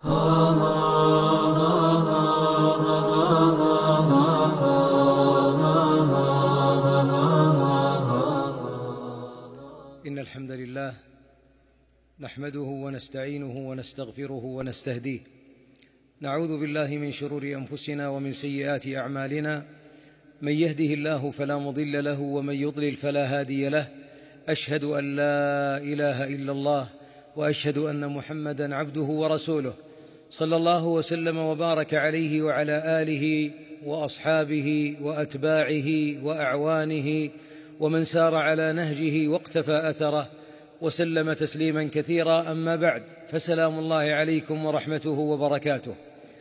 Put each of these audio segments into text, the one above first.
إن الحمد لله نحمده ونستعينه ونستغفره ونستهديه، نعوذ بالله من شرور أنفسنا ومن سيئات أعمالنا، من يهده الله فلا مضل له ومن يضلل فلا هادي له. أشهد أن لا إله إلا الله وأشهد أن محمدًا عبده ورسوله، صلى الله وسلم وبارك عليه وعلى آله وأصحابه وأتباعه وأعوانه ومن سار على نهجه واقتفى أثره وسلم تسليما كثيرا. أما بعد، فسلام الله عليكم ورحمته وبركاته،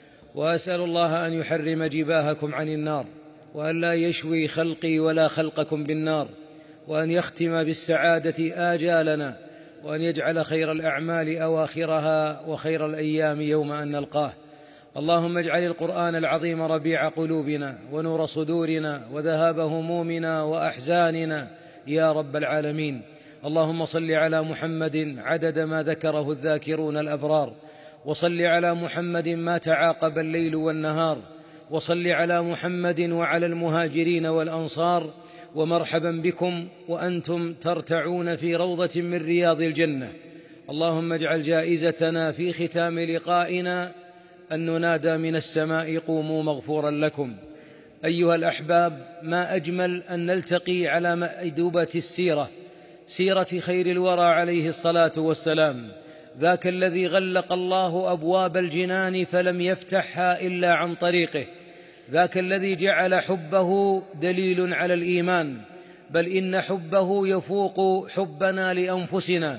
وأسأل الله أن يحرم جباهكم عن النار، وأن لا يشوي خلقي ولا خلقكم بالنار، وأن يختم بالسعادة آجالنا، وأن يجعل خير الأعمال أواخرها وخير الأيام يوم أن نلقاه. اللهم اجعل القرآن العظيم ربيع قلوبنا ونور صدورنا وذهاب همومنا وأحزاننا يا رب العالمين. اللهم صل على محمد عدد ما ذكره الذاكرون الأبرار، وصل على محمد ما تعاقب الليل والنهار، وصل على محمد وعلى المهاجرين والأنصار. ومرحبا بكم وأنتم ترتعون في روضة من رياض الجنة. اللهم اجعل جائزتنا في ختام لقائنا أن ننادى من السماء قوموا مغفورا لكم. أيها الأحباب، ما أجمل أن نلتقي على مأدبة السيرة، سيرة خير الورى عليه الصلاة والسلام، ذاك الذي غلق الله أبواب الجنان فلم يفتحها إلا عن طريقه، ذاك الذي جعل حبه دليل على الإيمان، بل إن حبه يفوق حبنا لأنفسنا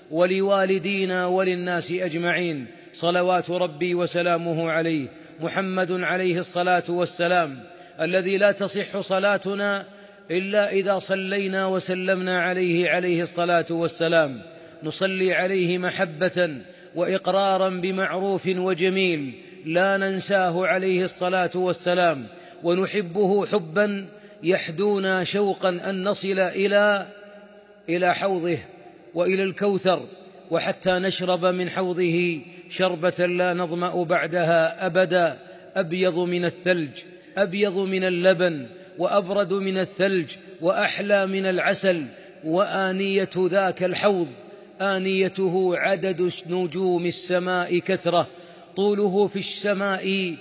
ولوالدينا وللناس أجمعين، صلوات ربي وسلامه عليه. محمد عليه الصلاة والسلام الذي لا تصح صلاتنا إلا إذا صلينا وسلمنا عليه الصلاة والسلام. نصلي عليه محبة وإقرارا بمعروف وجميل، لا ننساه عليه الصلاة والسلام، ونحبه حبا يحدونا شوقا أن نصل إلى حوضه وإلى الكوثر، وحتى نشرب من حوضه شربة لا نظمأ بعدها أبدا. أبيض من الثلج، أبيض من اللبن، وأبرد من الثلج، وأحلى من العسل. وآنية ذاك الحوض آنيته عدد نجوم السماء كثرة، طوله في السماء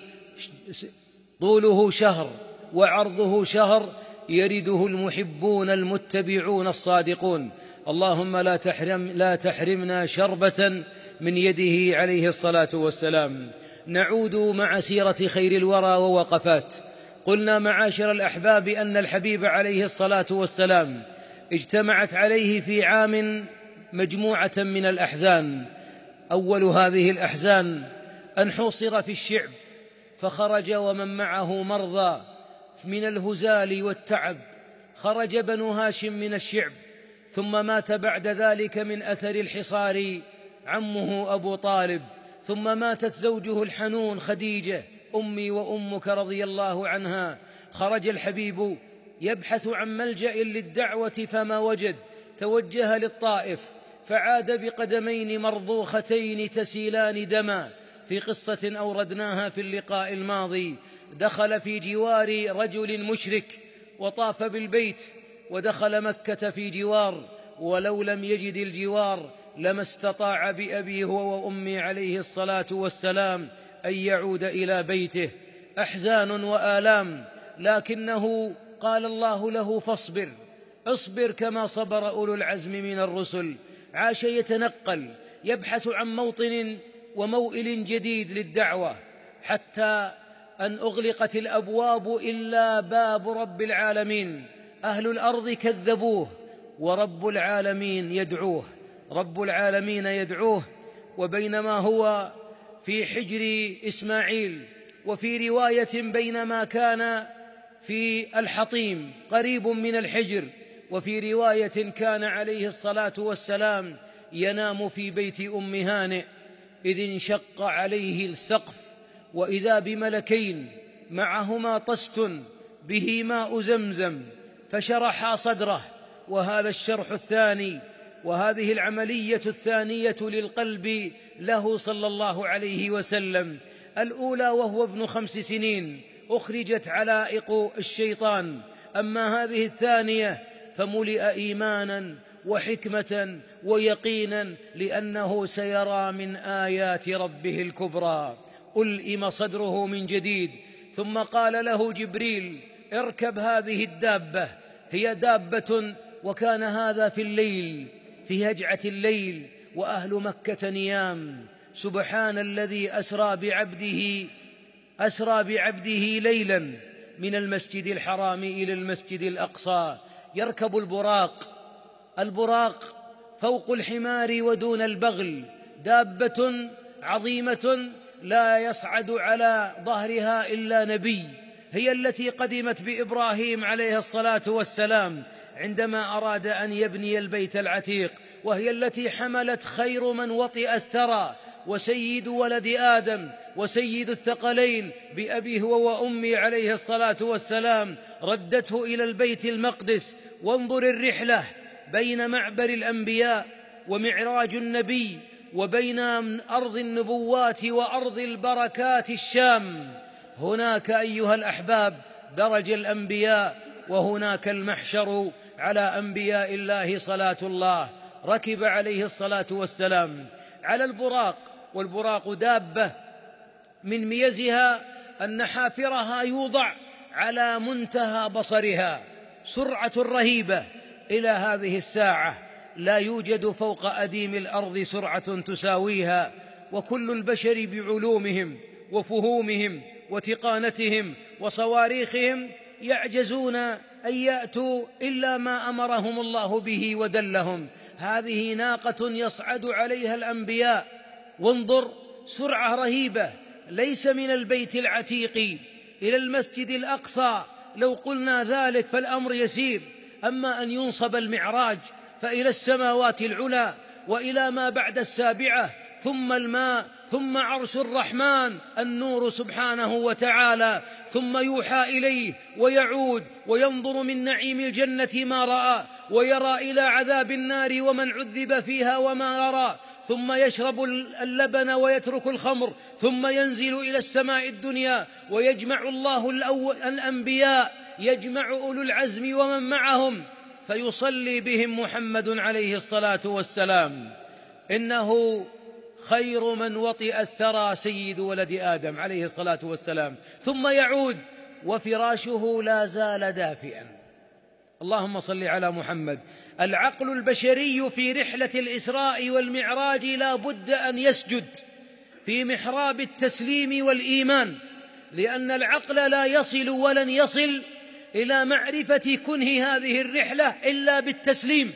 طوله شهر وعرضه شهر، يرده المحبون المتبعون الصادقون. اللهم لا تحرمنا شربة من يده عليه الصلاة والسلام. نعود مع سيرة خير الورى ووقفات. قلنا معاشر الأحباب أن الحبيب عليه الصلاة والسلام اجتمعت عليه في عام مجموعة من الأحزان. أول هذه الأحزان أن حوصر في الشعب، فخرج ومن معه مرضى من الهزال والتعب. خرج بنو هاشم من الشعب، ثم مات بعد ذلك من أثر الحصار عمه أبو طالب، ثم ماتت زوجه الحنون خديجة أمي وأمك رضي الله عنها. خرج الحبيب يبحث عن ملجأ للدعوة فما وجد، توجه للطائف، فعاد بقدمين مرضوختين تسيلان دما، في قصة أوردناها في اللقاء الماضي. دخل في جوار رجل مشرك وطاف بالبيت، ودخل مكة في جوار، ولو لم يجد الجوار لما استطاع بأبيه هو وأمي عليه الصلاة والسلام أن يعود إلى بيته. أحزان وآلام، لكنه قال الله له: فاصبر، اصبر كما صبر أولو العزم من الرسل. عاش يتنقل، يبحث عن موطن وموئل جديد للدعوة، حتى أن أغلقت الأبواب إلا باب رب العالمين. أهل الأرض كذبوه ورب العالمين يدعوه، رب العالمين يدعوه. وبينما هو في حجر إسماعيل، وفي رواية بينما كان في الحطيم قريب من الحجر، وفي رواية كان عليه الصلاة والسلام ينام في بيت أم هانئ، إذ انشق عليه السقف، وإذا بملكين معهما طست به ماء زمزم، فشرحا صدره. وهذا الشرح الثاني وهذه العملية الثانية للقلب له صلى الله عليه وسلم. الأولى وهو ابن 5 سنين أخرجت علائق الشيطان، أما هذه الثانية فملئ إيمانا وحكمة ويقينا لأنه سيرى من آيات ربه الكبرى. ألئم صدره من جديد، ثم قال له جبريل: اركب هذه الدابة، هي دابة. وكان هذا في الليل، في هجعة الليل، وأهل مكة نيام. سبحان الذي أسرى بعبده ليلا من المسجد الحرام إلى المسجد الأقصى. يركب البراق فوق الحمار ودون البغل، دابة عظيمة لا يصعد على ظهرها إلا نبي. هي التي قدمت بإبراهيم عليه الصلاة والسلام عندما أراد أن يبني البيت العتيق، وهي التي حملت خير من وطئ الثرى وسيد ولد آدم وسيد الثقلين بأبيه وأمي عليه الصلاة والسلام، ردته إلى البيت المقدس. وانظر الرحلة بين معبر الأنبياء ومعراج النبي، وبين أرض النبوات وأرض البركات الشام. هناك أيها الأحباب درج الأنبياء، وهناك المحشر على أنبياء الله صلاة الله. ركب عليه الصلاة والسلام على البراق، والبراق دابة من ميزها أن حافرها يوضع على منتهى بصرها، سرعة رهيبة. إلى هذه الساعة لا يوجد فوق أديم الأرض سرعة تساويها، وكل البشر بعلومهم وفهومهم وتقانتهم وصواريخهم يعجزون أن يأتوا إلا ما أمرهم الله به ودلهم. هذه ناقة يصعد عليها الأنبياء، وانظر سرعة رهيبة، ليس من البيت العتيق إلى المسجد الأقصى. لو قلنا ذلك فالأمر يسير، أما أن ينصب المعراج فإلى السماوات العلى وإلى ما بعد السابعة، ثم الماء، ثم عرش الرحمن النور سبحانه وتعالى، ثم يوحى إليه ويعود وينظر من نعيم الجنة ما رأى، ويرى إلى عذاب النار ومن عذب فيها وما يرى، ثم يشرب اللبن ويترك الخمر، ثم ينزل إلى السماء الدنيا ويجمع الله الأنبياء، يجمع أولو العزم ومن معهم، فيصلي بهم محمد عليه الصلاة والسلام. إنه خير من وطئ الثرى سيد ولد آدم عليه الصلاة والسلام. ثم يعود وفراشه لا زال دافئا. اللهم صل على محمد. العقل البشري في رحلة الإسراء والمعراج لا بد أن يسجد في محراب التسليم والإيمان، لأن العقل لا يصل ولن يصل إلى معرفة كنه هذه الرحلة إلا بالتسليم.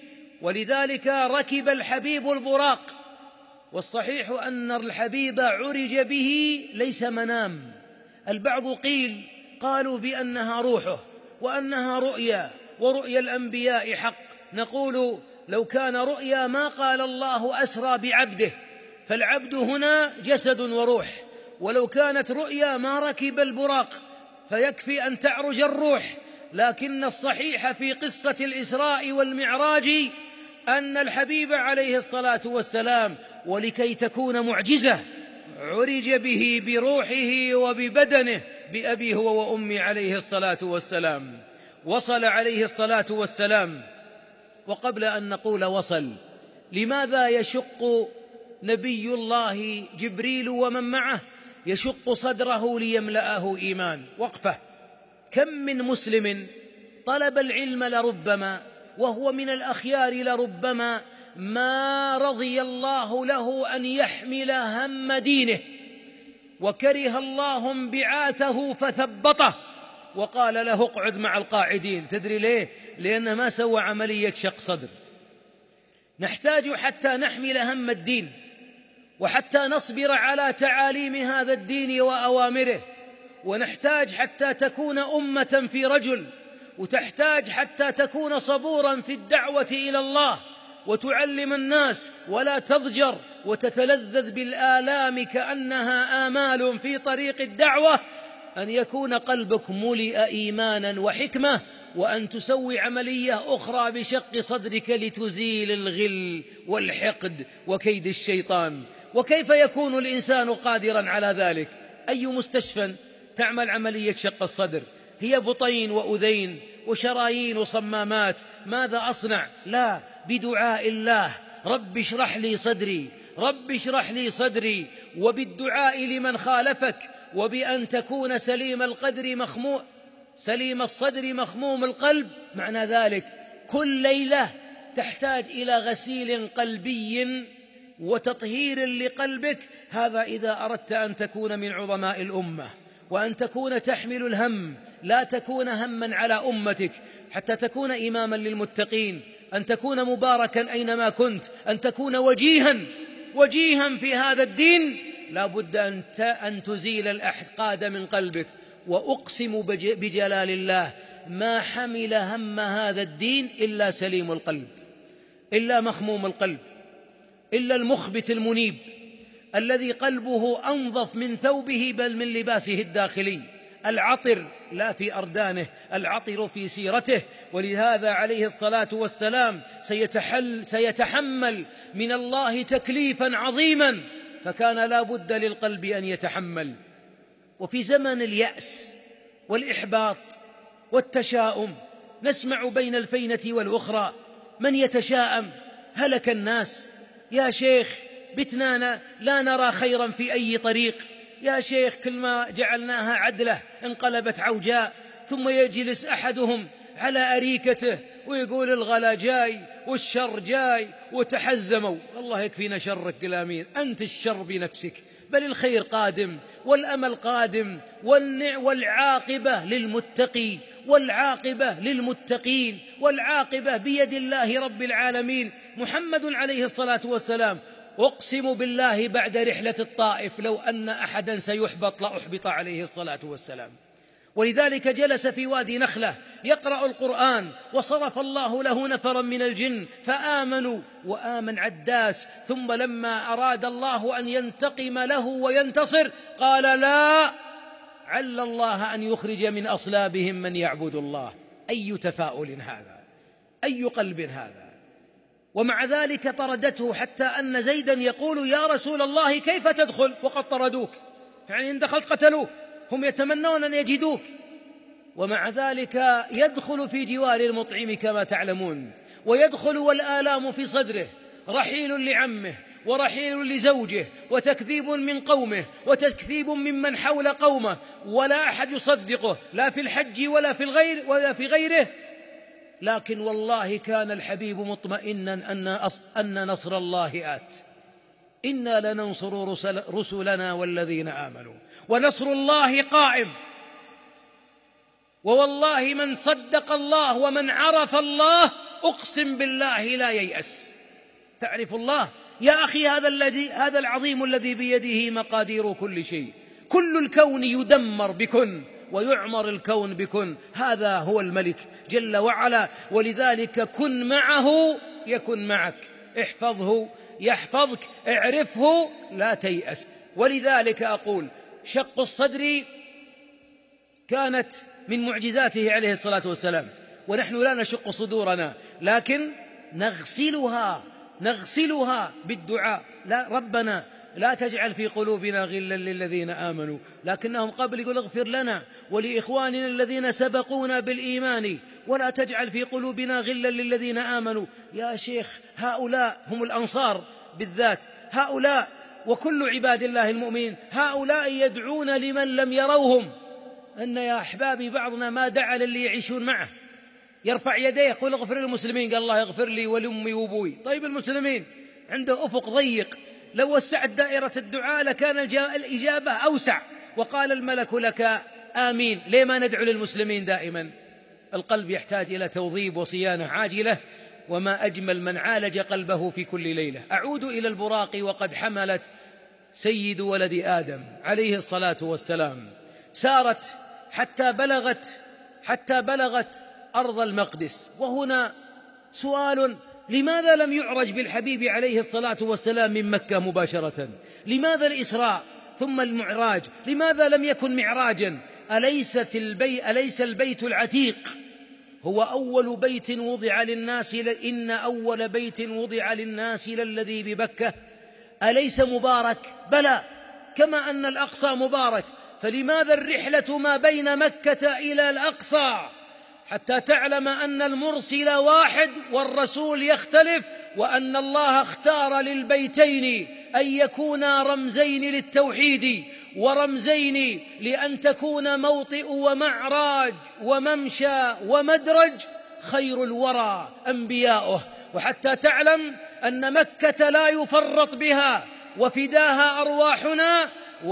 ولذلك ركب الحبيب البراق، والصحيح أن الحبيب عرج به ليس منام. البعض قالوا بأنها روحه وأنها رؤيا، ورؤيا الأنبياء حق. نقول لو كان رؤيا ما قال الله أسرى بعبده، فالعبد هنا جسد وروح. ولو كانت رؤيا ما ركب البراق، فيكفي أن تعرج الروح. لكن الصحيح في قصة الإسراء والمعراج أن الحبيب عليه الصلاة والسلام، ولكي تكون معجزة، عرج به بروحه وببدنه بأبيه وأمي عليه الصلاة والسلام. وصل عليه الصلاة والسلام. وقبل أن نقول وصل، لماذا يشق نبي الله جبريل ومن معه يشق صدره ليملأه إيمان؟ وقفة. كم من مسلم طلب العلم لربما وهو من الأخيار لربما ما رضي الله له أن يحمل هم دينه، وكره الله انبعاثه فثبطه وقال له اقعد مع القاعدين. تدري ليه؟ لأنه ما سوى عملية شق صدر. نحتاج حتى نحمل هم الدين، وحتى نصبر على تعاليم هذا الدين وأوامره، ونحتاج حتى تكون أمة في رجل، وتحتاج حتى تكون صبورا في الدعوة إلى الله، وتعلم الناس ولا تضجر وتتلذذ بالآلام كأنها آمال في طريق الدعوة. أن يكون قلبك ملئ إيمانا وحكمة، وأن تسوي عملية أخرى بشق صدرك لتزيل الغل والحقد وكيد الشيطان. وكيف يكون الإنسان قادرا على ذلك؟ أي مستشفى تعمل عملية شق الصدر؟ هي بطين وأذين وشرايين وصمامات، ماذا أصنع؟ لا، بدعاء الله: رب اشرح لي صدري، رب اشرح لي صدري، وبالدعاء لمن خالفك، وبأن تكون سليم الصدر مخموم القلب. معنى ذلك كل ليلة تحتاج إلى غسيل قلبي وتطهير لقلبك. هذا إذا أردت أن تكون من عظماء الأمة، وأن تكون تحمل الهم، لا تكون همًا على أمتك، حتى تكون إمامًا للمتقين، أن تكون مباركًا أينما كنت، أن تكون وجيها في هذا الدين. لا بد أن تزيل الأحقاد من قلبك. وأقسم بجلال الله ما حمل هم هذا الدين إلا سليم القلب، إلا مخموم القلب، إلا المخبت المنيب الذي قلبه أنظف من ثوبه بل من لباسه الداخلي. العطر لا في أردانه، العطر في سيرته. ولهذا عليه الصلاة والسلام سيتحمل من الله تكليفا عظيما، فكان لا بد للقلب أن يتحمل. وفي زمن اليأس والإحباط والتشاؤم نسمع بين الفينة والأخرى من يتشاءم: هلك الناس، يا شيخ بتنانا لا نرى خيرا في أي طريق، يا شيخ كل ما جعلناها عدلة انقلبت عوجاء. ثم يجلس أحدهم على أريكته ويقول: الغلا جاي والشر جاي وتحزموا. الله يكفينا شرك قلامين، أنت الشر بنفسك، بل الخير قادم والأمل قادم، والعاقبة للمتقي، والعاقبة للمتقين، والعاقبة بيد الله رب العالمين. محمد عليه الصلاة والسلام: أقسم بالله بعد رحلة الطائف لو أن أحدا سيحبط لأحبط عليه الصلاة والسلام. ولذلك جلس في وادي نخلة يقرأ القرآن، وصرف الله له نفرا من الجن فآمنوا، وآمن عداس. ثم لما أراد الله أن ينتقم له وينتصر قال: لا، عل الله أن يخرج من أصلابهم من يعبد الله. أي تفاؤل هذا، أي قلب هذا. ومع ذلك طردته، حتى أن زيدا يقول: يا رسول الله كيف تدخل وقد طردوك؟ يعني إن دخلت قتلوك، هم يتمنون أن يجدوك. ومع ذلك يدخل في جوار المطعم كما تعلمون، ويدخل والآلام في صدره، رحيل لعمه ورحيل لزوجه، وتكذيب من قومه وتكذيب ممن حول قومه، ولا أحد يصدقه لا في الحج ولا في غيره. لكن والله كان الحبيب مطمئنا أن نصر الله آت، إنا لننصر رسلنا والذين آمنوا، ونصر الله قائم. ووالله من صدق الله ومن عرف الله أقسم بالله لا ييأس. تعرف الله يا أخي، هذا العظيم الذي بيده مقادير كل شيء، كل الكون يدمر بكن ويعمر الكون بكن. هذا هو الملك جل وعلا. ولذلك كن معه يكن معك، احفظه يحفظك، اعرفه لا تيأس. ولذلك أقول شق الصدر كانت من معجزاته عليه الصلاة والسلام، ونحن لا نشق صدورنا لكن نغسلها بالدعاء. لا، ربنا لا تجعل في قلوبنا غلا للذين آمنوا، لكنهم قبل يقول: اغفر لنا ولإخواننا الذين سبقونا بالإيمان ولا تجعل في قلوبنا غلا للذين آمنوا. يا شيخ، هؤلاء هم الأنصار بالذات، هؤلاء وكل عباد الله المؤمنين، هؤلاء يدعون لمن لم يروهم. أن يا أحبابي بعضنا ما دعا للي يعيشون معه، يرفع يديه يقول: اغفر للمسلمين، قال: الله يغفر لي ولأمي وأبوي. طيب المسلمين عنده أفق ضيق، لو وسعت دائرة الدعاء لكان الإجابة أوسع، وقال الملك لك آمين. ليه ما ندعو للمسلمين دائما؟ القلب يحتاج إلى توظيف وصيانة عاجلة، وما أجمل من عالج قلبه في كل ليلة. أعود إلى البراق وقد حملت سيد ولد آدم عليه الصلاة والسلام، سارت حتى بلغت أرض المقدس. وهنا سؤال: لماذا لم يعرج بالحبيب عليه الصلاة والسلام من مكة مباشرة؟ لماذا الإسراء ثم المعراج؟ لماذا لم يكن معراجا؟ أليس البيت العتيق هو أول بيت وضع للناس؟ إن أول بيت وضع للناس للذي ببكة. أليس مبارك؟ بلى، كما أن الأقصى مبارك. فلماذا الرحلة ما بين مكة إلى الأقصى؟ حتى تعلم أن المرسل واحد والرسول يختلف، وأن الله اختار للبيتين أن يكونا رمزين للتوحيد ورمزين لأن تكون موطئ ومعراج وممشى ومدرج خير الورى أنبياؤه. وحتى تعلم أن مكة لا يفرط بها وفداها أرواحنا،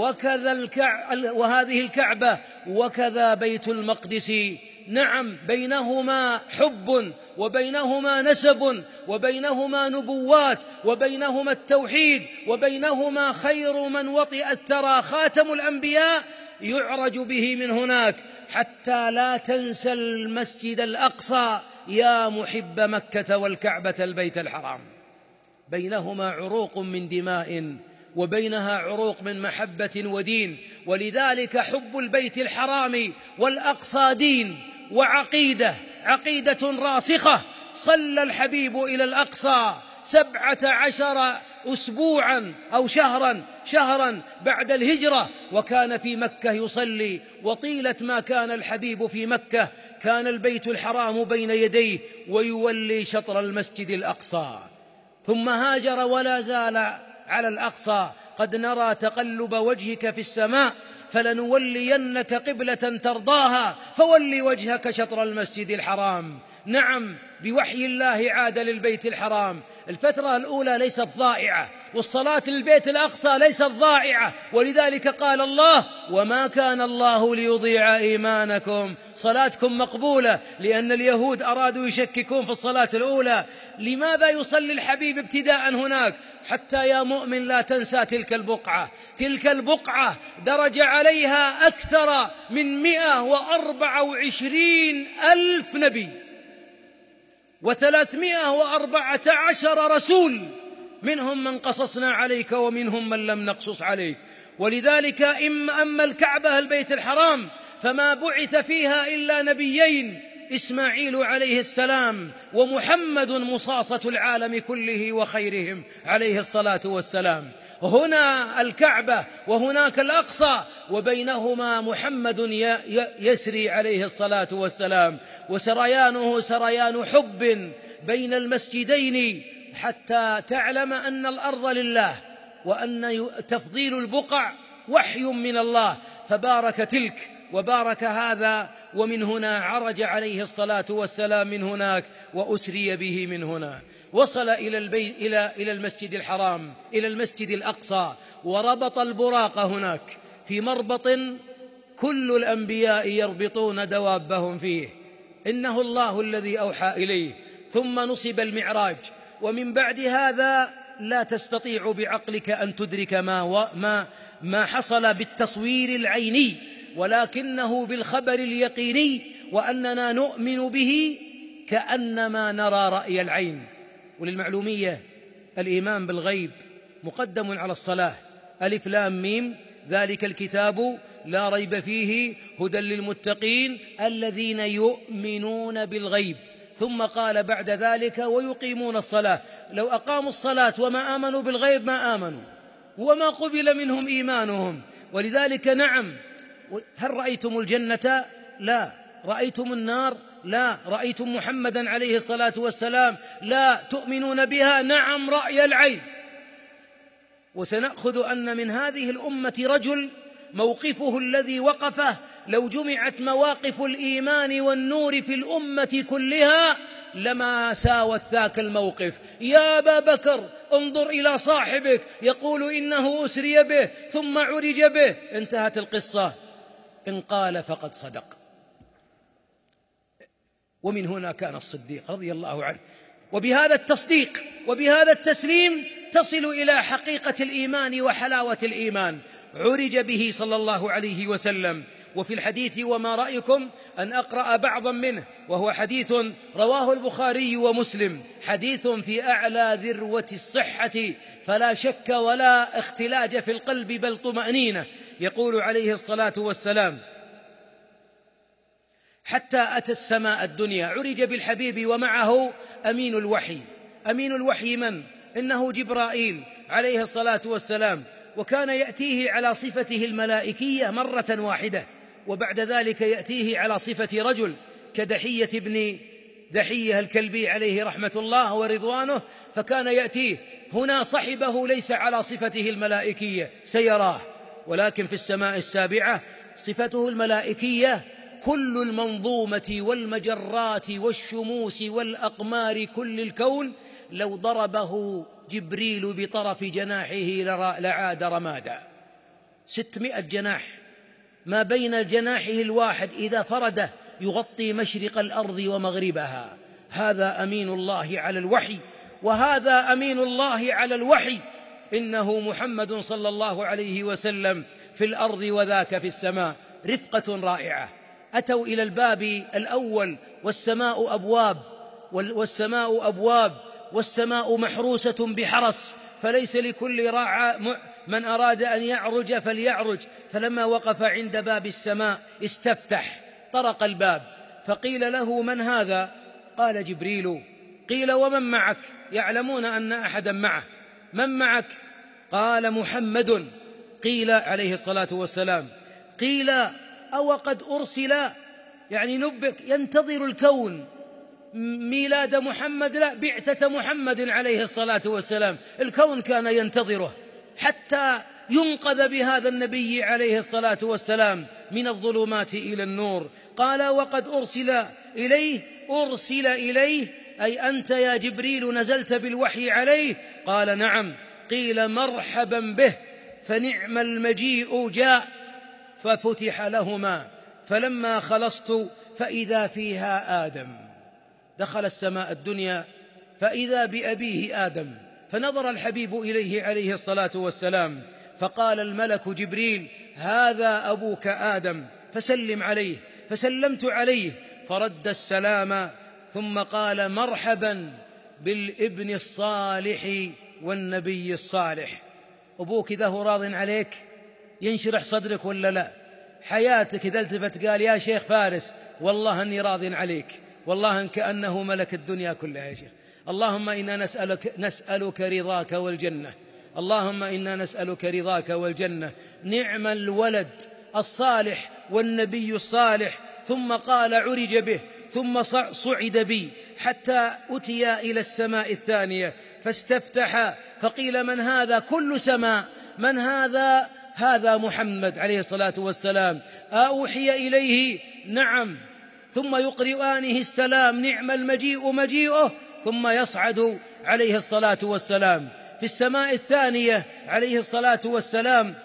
وهذه الكعبة وكذا بيت المقدس. نعم، بينهما حب وبينهما نسب وبينهما نبوات وبينهما التوحيد وبينهما خير من وطئ الثرى خاتم الأنبياء يعرج به من هناك. حتى لا تنسى المسجد الأقصى يا محب مكة والكعبة البيت الحرام، بينهما عروق من دماء وبينها عروق من محبة ودين. ولذلك حب البيت الحرام والأقصى دين وعقيدة، عقيدة راسخة. صلى الحبيب إلى الأقصى 17 أسبوعا أو شهرا بعد الهجرة، وكان في مكة يصلي. وطيلة ما كان الحبيب في مكة كان البيت الحرام بين يديه ويولي شطر المسجد الأقصى، ثم هاجر ولا زال على الأقصى. قد نرى تقلب وجهك في السماء فلنولينك قبلة ترضاها فولي وجهك شطر المسجد الحرام. نعم، بوحي الله عاد للبيت الحرام. الفترة الأولى ليست ضائعة، والصلاة للبيت الأقصى ليست ضائعة، ولذلك قال الله: وما كان الله ليضيع إيمانكم. صلاتكم مقبولة، لأن اليهود أرادوا يشككون في الصلاة الأولى. لماذا يصلي الحبيب ابتداء هناك؟ حتى يا مؤمن لا تنسى تلك البقعة درج عليها أكثر من 124,000 نبي و314 رسول، منهم من قصصنا عليك ومنهم من لم نقصص عليك. ولذلك أما الكعبة البيت الحرام فما بعث فيها إلا نبيين، إسماعيل عليه السلام ومحمد مصاصة العالم كله وخيرهم عليه الصلاة والسلام. هنا الكعبة وهناك الأقصى، وبينهما محمد يسري عليه الصلاة والسلام، وسريانه سريان حب بين المسجدين، حتى تعلم أن الأرض لله، وأن تفضيل البقع وحي من الله. فبارك تلك وبارك هذا، ومن هنا عرج عليه الصلاة والسلام من هناك وأسري به من هنا. وصل إلى المسجد الحرام، إلى المسجد الأقصى، وربط البراق هناك في مربط كل الأنبياء يربطون دوابهم فيه، إنه الله الذي أوحى إليه. ثم نصب المعراج، ومن بعد هذا لا تستطيع بعقلك أن تدرك ما حصل بالتصوير العيني، ولكنه بالخبر اليقيني، وأننا نؤمن به كأنما نرى رأي العين. وللمعلومية الإيمان بالغيب مقدم على الصلاة. ألف لام ميم ذلك الكتاب لا ريب فيه هدى للمتقين الذين يؤمنون بالغيب. ثم قال بعد ذلك ويقيمون الصلاة. لو أقاموا الصلاة وما آمنوا بالغيب ما آمنوا وما قبل منهم إيمانهم. ولذلك نعم، هل رأيتم الجنة؟ لا. رأيتم النار؟ لا. رأيتم محمدا عليه الصلاة والسلام؟ لا. تؤمنون بها؟ نعم، رأي العين. وسنأخذ أن من هذه الأمة رجل موقفه الذي وقفه لو جمعت مواقف الإيمان والنور في الأمة كلها لما ساوت ذاك الموقف. يا أبا بكر انظر إلى صاحبك يقول إنه أسري به ثم عرج به، انتهت القصة. إن قال فقد صدق. ومن هنا كان الصديق رضي الله عنه. وبهذا التصديق وبهذا التسليم تصل إلى حقيقة الإيمان وحلاوة الإيمان. عرج به صلى الله عليه وسلم. وفي الحديث وما رأيكم أن أقرأ بعضا منه، وهو حديث رواه البخاري ومسلم، حديث في أعلى ذروة الصحة، فلا شك ولا اختلاج في القلب بل طمأنينة. يقول عليه الصلاة والسلام: حتى أتى السماء الدنيا، عرج بالحبيب ومعه أمين الوحي. أمين الوحي من؟ إنه جبرائيل عليه الصلاة والسلام، وكان يأتيه على صفته الملائكية مرة واحدة، وبعد ذلك يأتيه على صفة رجل كدحية بن دحية الكلبي عليه رحمة الله ورضوانه، فكان يأتيه هنا صحبه ليس على صفته الملائكية سيراه، ولكن في السماء السابعة صفته الملائكية كل المنظومة والمجرات والشموس والأقمار كل الكون لو ضربه جبريل بطرف جناحه لعاد رمادا. 600 جناح ما بين جناحه الواحد إذا فرده يغطي مشرق الأرض ومغربها. هذا أمين الله على الوحي، وهذا أمين الله على الوحي، إنه محمد صلى الله عليه وسلم في الأرض وذاك في السماء. رفقة رائعة. أتوا إلى الباب الأول والسماء أبواب والسماء محروسة بحرس، فليس لكل راعى من أراد أن يعرج فليعرج. فلما وقف عند باب السماء استفتح، طرق الباب، فقيل له: من هذا؟ قال: جبريل. قيل: ومن معك؟ يعلمون أن أحدا معه. من معك؟ قال: محمد. قيل عليه الصلاة والسلام. قيل: أو قد أرسل؟ يعني نبك ينتظر الكون ميلاد محمد، لا، بعثة محمد عليه الصلاة والسلام. الكون كان ينتظره حتى ينقذ بهذا النبي عليه الصلاة والسلام من الظلمات إلى النور. قال: وقد أرسل إليه. أرسل إليه أي أنت يا جبريل نزلت بالوحي عليه؟ قال: نعم. قيل: مرحبا به، فنعم المجيء جاء. ففتح لهما، فلما خلصت فإذا فيها آدم. دخل السماء الدنيا فإذا بأبيه آدم، فنظر الحبيب إليه عليه الصلاة والسلام، فقال الملك جبريل: هذا أبوك آدم، فسلم عليه. فسلمت عليه فرد السلام، ثم قال: مرحبا بالابن الصالح والنبي الصالح. أبوك إذا هو راض عليك ينشرح صدرك ولا لا؟ حياتك إذا التفت قال: يا شيخ فارس والله أني راض عليك، والله إن كأنه ملك الدنيا كلها يا شيخ. اللهم إنا نسألك رضاك والجنة، اللهم إنا نسألك رضاك والجنة. نعم الولد الصالح والنبي الصالح. ثم قال: عرج به، ثم صعد بي حتى أتي إلى السماء الثانية فاستفتح، فقيل: من هذا؟ كل سماء: من هذا؟ هذا محمد عليه الصلاة والسلام. أوحي إليه؟ نعم. ثم يقرئانه السلام: نعم المجيء مجيئه. ثم يصعد عليه الصلاة والسلام. في السماء الثانية عليه الصلاة والسلام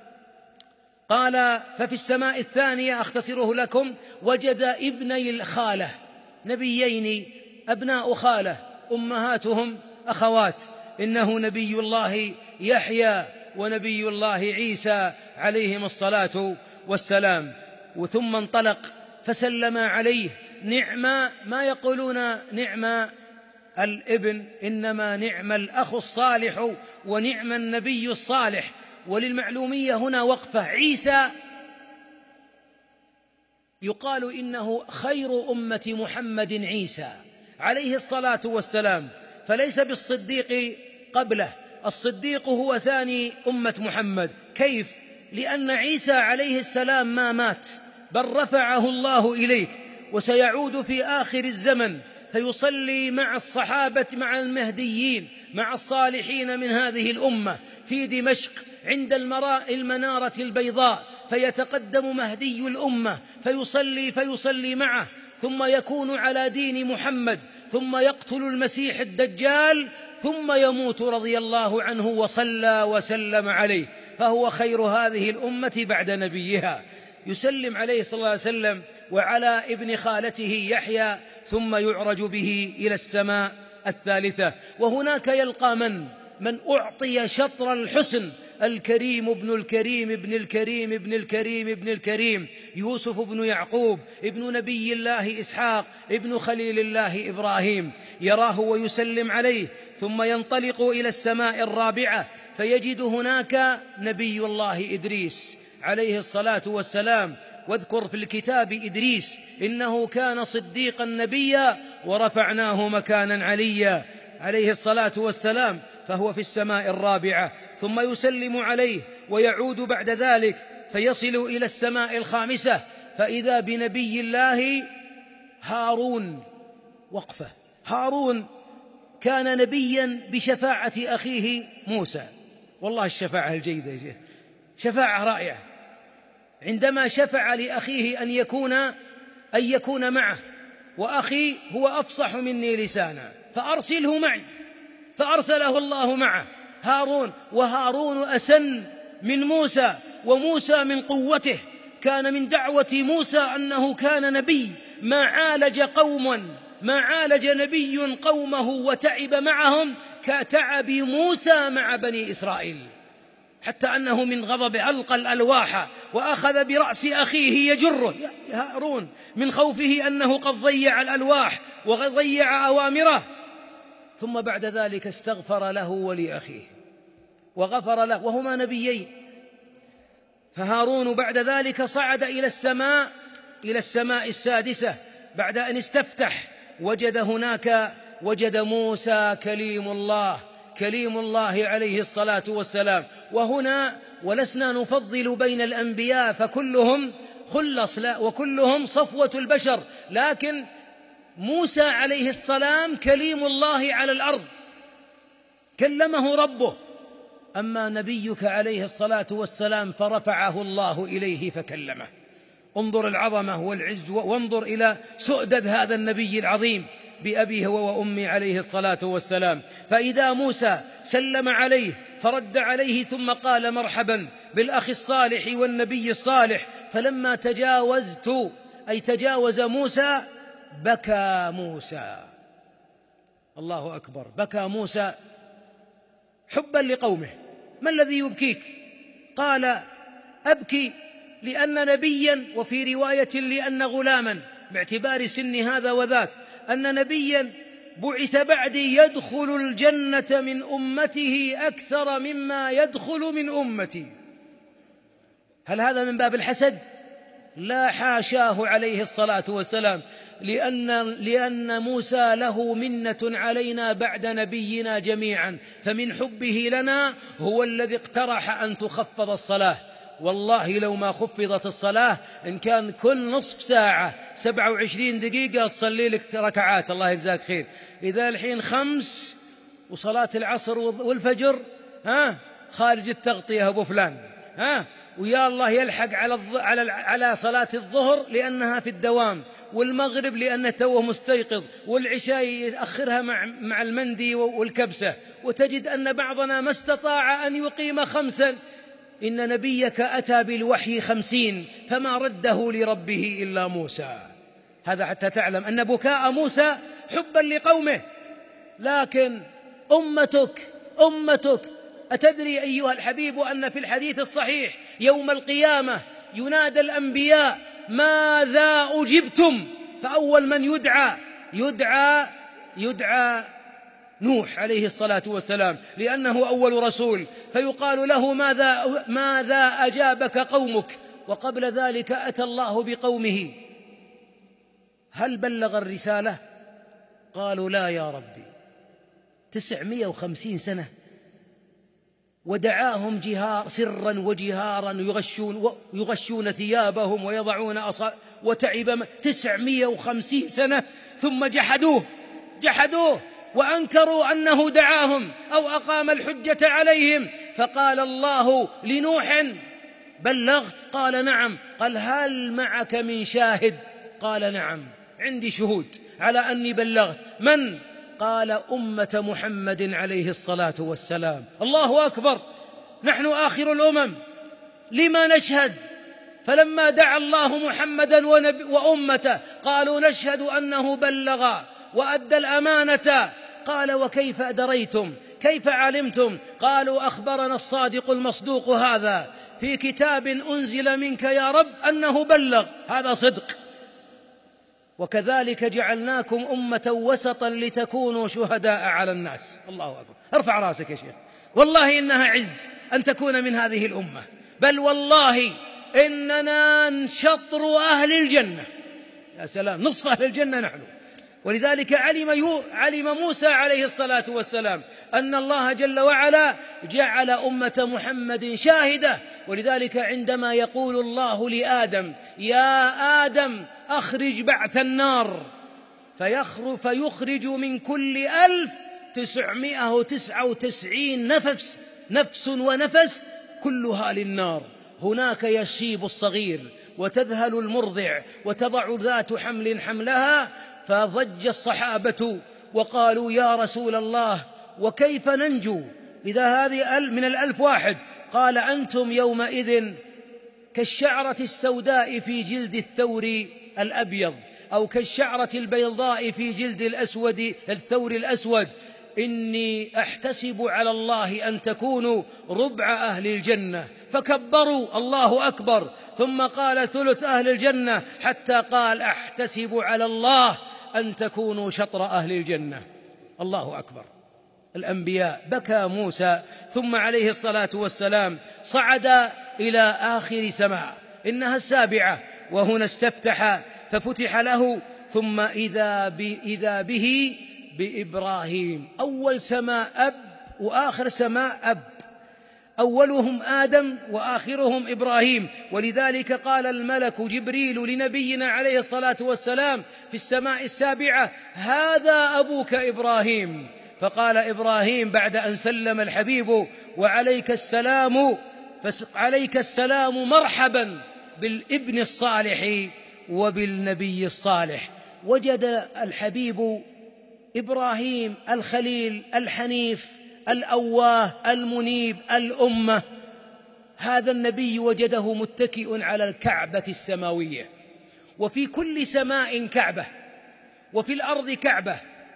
قال: ففي السماء الثانية أختصره لكم: وجد ابني الخالة، نبيين أبناء خالة أمهاتهم أخوات، إنه نبي الله يحيى ونبي الله عيسى عليهم الصلاة والسلام. ثم انطلق فسلم عليه. نعم، ما يقولون نعم الابن، إنما نعم الأخ الصالح ونعم النبي الصالح. وللمعلومية هنا وقفة. عيسى يقال إنه خير أمة محمد عيسى عليه الصلاة والسلام، فليس بالصديق قبله. الصديق هو ثاني أمة محمد. كيف؟ لأن عيسى عليه السلام ما مات، بل رفعه الله إليه، وسيعود في آخر الزمن فيصلي مع الصحابة، مع المهديين، مع الصالحين من هذه الأمة في دمشق عند المنارة البيضاء، فيتقدم مهدي الأمة فيصلي معه، ثم يكون على دين محمد، ثم يقتل المسيح الدجال، ثم يموت رضي الله عنه وصلى وسلم عليه، فهو خير هذه الأمة بعد نبيها. يسلم عليه صلى الله عليه وسلم وعلى ابن خالته يحيى، ثم يعرج به إلى السماء الثالثة. وهناك يلقى من أعطي شطر الحسن: الكريم ابن الكريم ابن الكريم ابن الكريم ابن الكريم، يوسف ابن يعقوب ابن نبي الله إسحاق ابن خليل الله إبراهيم. يراه ويسلم عليه، ثم ينطلق إلى السماء الرابعة فيجد هناك نبي الله إدريس عليه الصلاة والسلام، واذكر في الكتاب إدريس إنه كان صديقا نبيا ورفعناه مكانا عليا عليه الصلاة والسلام، فهو في السماء الرابعة، ثم يسلم عليه ويعود بعد ذلك فيصل إلى السماء الخامسة فإذا بنبي الله هارون. وقفة، هارون كان نبيا بشفاعة أخيه موسى. والله الشفاعة الجيدة يا شيخ، شفاعة رائعة، عندما شفع لأخيه أن يكون معه، وأخي هو أفصح مني لسانا فأرسله معي، فأرسله الله معه هارون. وهارون أسن من موسى، وموسى من قوته كان من دعوة موسى أنه كان نبي، ما عالج نبي قومه وتعب معهم كتعب موسى مع بني إسرائيل، حتى أنه من غضب ألقى الألواح وأخذ برأس أخيه يجره يا هارون من خوفه أنه قد ضيع الألواح وضيع أوامره، ثم بعد ذلك استغفر له ولأخيه وغفر له وهما نبيين. فهارون بعد ذلك صعد إلى السماء السادسة بعد أن استفتح، وجد موسى كليم الله عليه الصلاة والسلام. وهنا ولسنا نفضل بين الأنبياء فكلهم خلص لا، وكلهم صفوة البشر، لكن موسى عليه السلام كليم الله على الأرض، كلمه ربه. أما نبيك عليه الصلاة والسلام فرفعه الله إليه فكلمه. انظر العظمة والعز، وانظر إلى سؤدد هذا النبي العظيم بأبيه وأمي عليه الصلاة والسلام. فإذا موسى سلم عليه فرد عليه ثم قال مرحبا بالأخ الصالح والنبي الصالح. فلما تجاوز موسى بكى موسى، الله أكبر، بكى موسى حبا لقومه. ما الذي يبكيك؟ قال أبكي لأن نبيا، وفي رواية لأن غلاما، باعتبار سن هذا وذاك، أن نبيا بعث بعدي يدخل الجنة من أمته أكثر مما يدخل من أمتي. هل هذا من باب الحسد؟ لا، حاشاه عليه الصلاة والسلام، لأن موسى له منة علينا بعد نبينا جميعا، فمن حبه لنا هو الذي اقترح أن تخفض الصلاة. والله لو ما خفضت الصلاة، إن كان كل نصف ساعة 27 دقيقة تصلي لك ركعات الله يجزاك خير، إذا الحين 5 وصلاة العصر والفجر خارج التغطية أبو فلان، ويا الله يلحق على صلاة الظهر لأنها في الدوام، والمغرب لأنه توه مستيقظ، والعشاء يأخرها مع المندي والكبسة، وتجد أن بعضنا ما استطاع أن يقيم 5. إن نبيك أتى بالوحي 50 فما رده لربه إلا موسى. هذا حتى تعلم أن بكاء موسى حبا لقومه. لكن أمتك أتدري أيها الحبيب أن في الحديث الصحيح يوم القيامة ينادى الأنبياء ماذا أجبتم؟ فأول من يدعى نوح عليه الصلاة والسلام لأنه أول رسول، فيقال له ماذا أجابك قومك؟ وقبل ذلك أتى الله بقومه، هل بلغ الرسالة؟ قالوا لا يا ربي. 950 سنة ودعاهم سرا وجهارا، يغشون ثيابهم ويضعون وتعب 950 سنة، ثم جحدوه وأنكروا أنه دعاهم أو أقام الحجة عليهم. فقال الله لنوح بلغت؟ قال نعم. قال هل معك من شاهد؟ قال نعم، عندي شهود على أني بلغت. من؟ قال أمة محمد عليه الصلاة والسلام. الله أكبر، نحن آخر الأمم، لما نشهد؟ فلما دعا الله محمدا وأمته قالوا نشهد أنه بلغ وأدى الأمانة. قال وكيف دريتم؟ كيف علمتم؟ قالوا أخبرنا الصادق المصدوق هذا في كتاب أنزل منك يا رب أنه بلغ، هذا صدق. وكذلك جعلناكم أمة وسطا لتكونوا شهداء على الناس. الله أكبر، ارفع راسك يا شيخ، والله إنها عز أن تكون من هذه الأمة، بل والله إننا شطر أهل الجنة. يا سلام، نصف أهل الجنة نحن. ولذلك علم موسى عليه الصلاة والسلام أن الله جل وعلا جعل أمة محمد شاهدة. ولذلك عندما يقول الله لآدم: يا آدم أخرج بعث النار، فيخرج من كل 1999 نفس ونفس كلها للنار. هناك يشيب الصغير وتذهل المرضع وتضع ذات حمل حملها. فضج الصحابة وقالوا: يا رسول الله، وكيف ننجو إذا هذه من 1000 واحد؟ قال: أنتم يومئذ كالشعرة السوداء في جلد الثور الأبيض، أو كالشعرة البيضاء في جلد الثور الأسود. إني أحتسب على الله أن تكونوا ربع أهل الجنة. فكبروا الله أكبر، ثم قال: ثلث أهل الجنة، حتى قال: أحتسب على الله أن تكونوا شطر أهل الجنة. الله أكبر. الأنبياء. بكى موسى، ثم عليه الصلاة والسلام صعد إلى آخر سماء، إنها السابعة، وهنا استفتح ففتح له. ثم إذا به بإبراهيم. أول سماء أب، وآخر سماء أب. أولهم آدم وآخرهم إبراهيم. ولذلك قال الملك جبريل لنبينا عليه الصلاة والسلام في السماء السابعة: هذا أبوك إبراهيم. فقال إبراهيم بعد أن سلم الحبيب: وعليك السلام، عليك السلام، مرحبا بالابن الصالح وبالنبي الصالح. وجد الحبيب إبراهيم الخليل الحنيف الأواه المنيب الأمة. هذا النبي وجده متكئ على الكعبة السماوية، وفي كل سماء كعبة، وفي الأرض كعبة،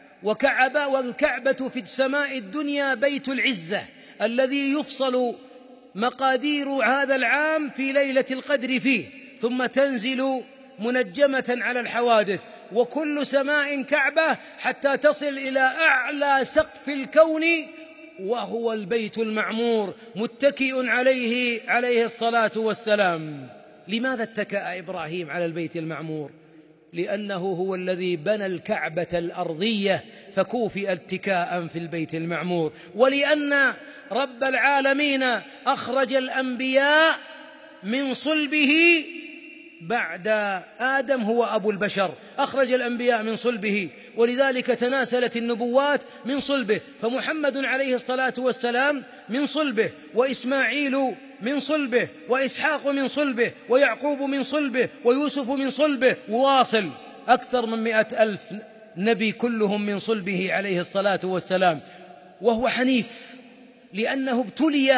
والكعبة في السماء الدنيا بيت العزة الذي يفصل مقادير هذا العام في ليلة القدر فيه، ثم تنزل منجمة على الحوادث. وكل سماء كعبة حتى تصل إلى أعلى سقف الكون، وهو البيت المعمور متكئ عليه الصلاة والسلام. لماذا اتكأ إبراهيم على البيت المعمور؟ لأنه هو الذي بنى الكعبة الأرضية، فكوفئ اتكاء في البيت المعمور. ولأن رب العالمين أخرج الأنبياء من صلبه بعد آدم، هو أبو البشر، أخرج الأنبياء من صلبه، ولذلك تناسلت النبوات من صلبه. فمحمد عليه الصلاة والسلام من صلبه، وإسماعيل من صلبه، وإسحاق من صلبه، ويعقوب من صلبه، ويوسف من صلبه، وواصل أكثر من 100,000 نبي كلهم من صلبه عليه الصلاة والسلام. وهو حنيف لأنه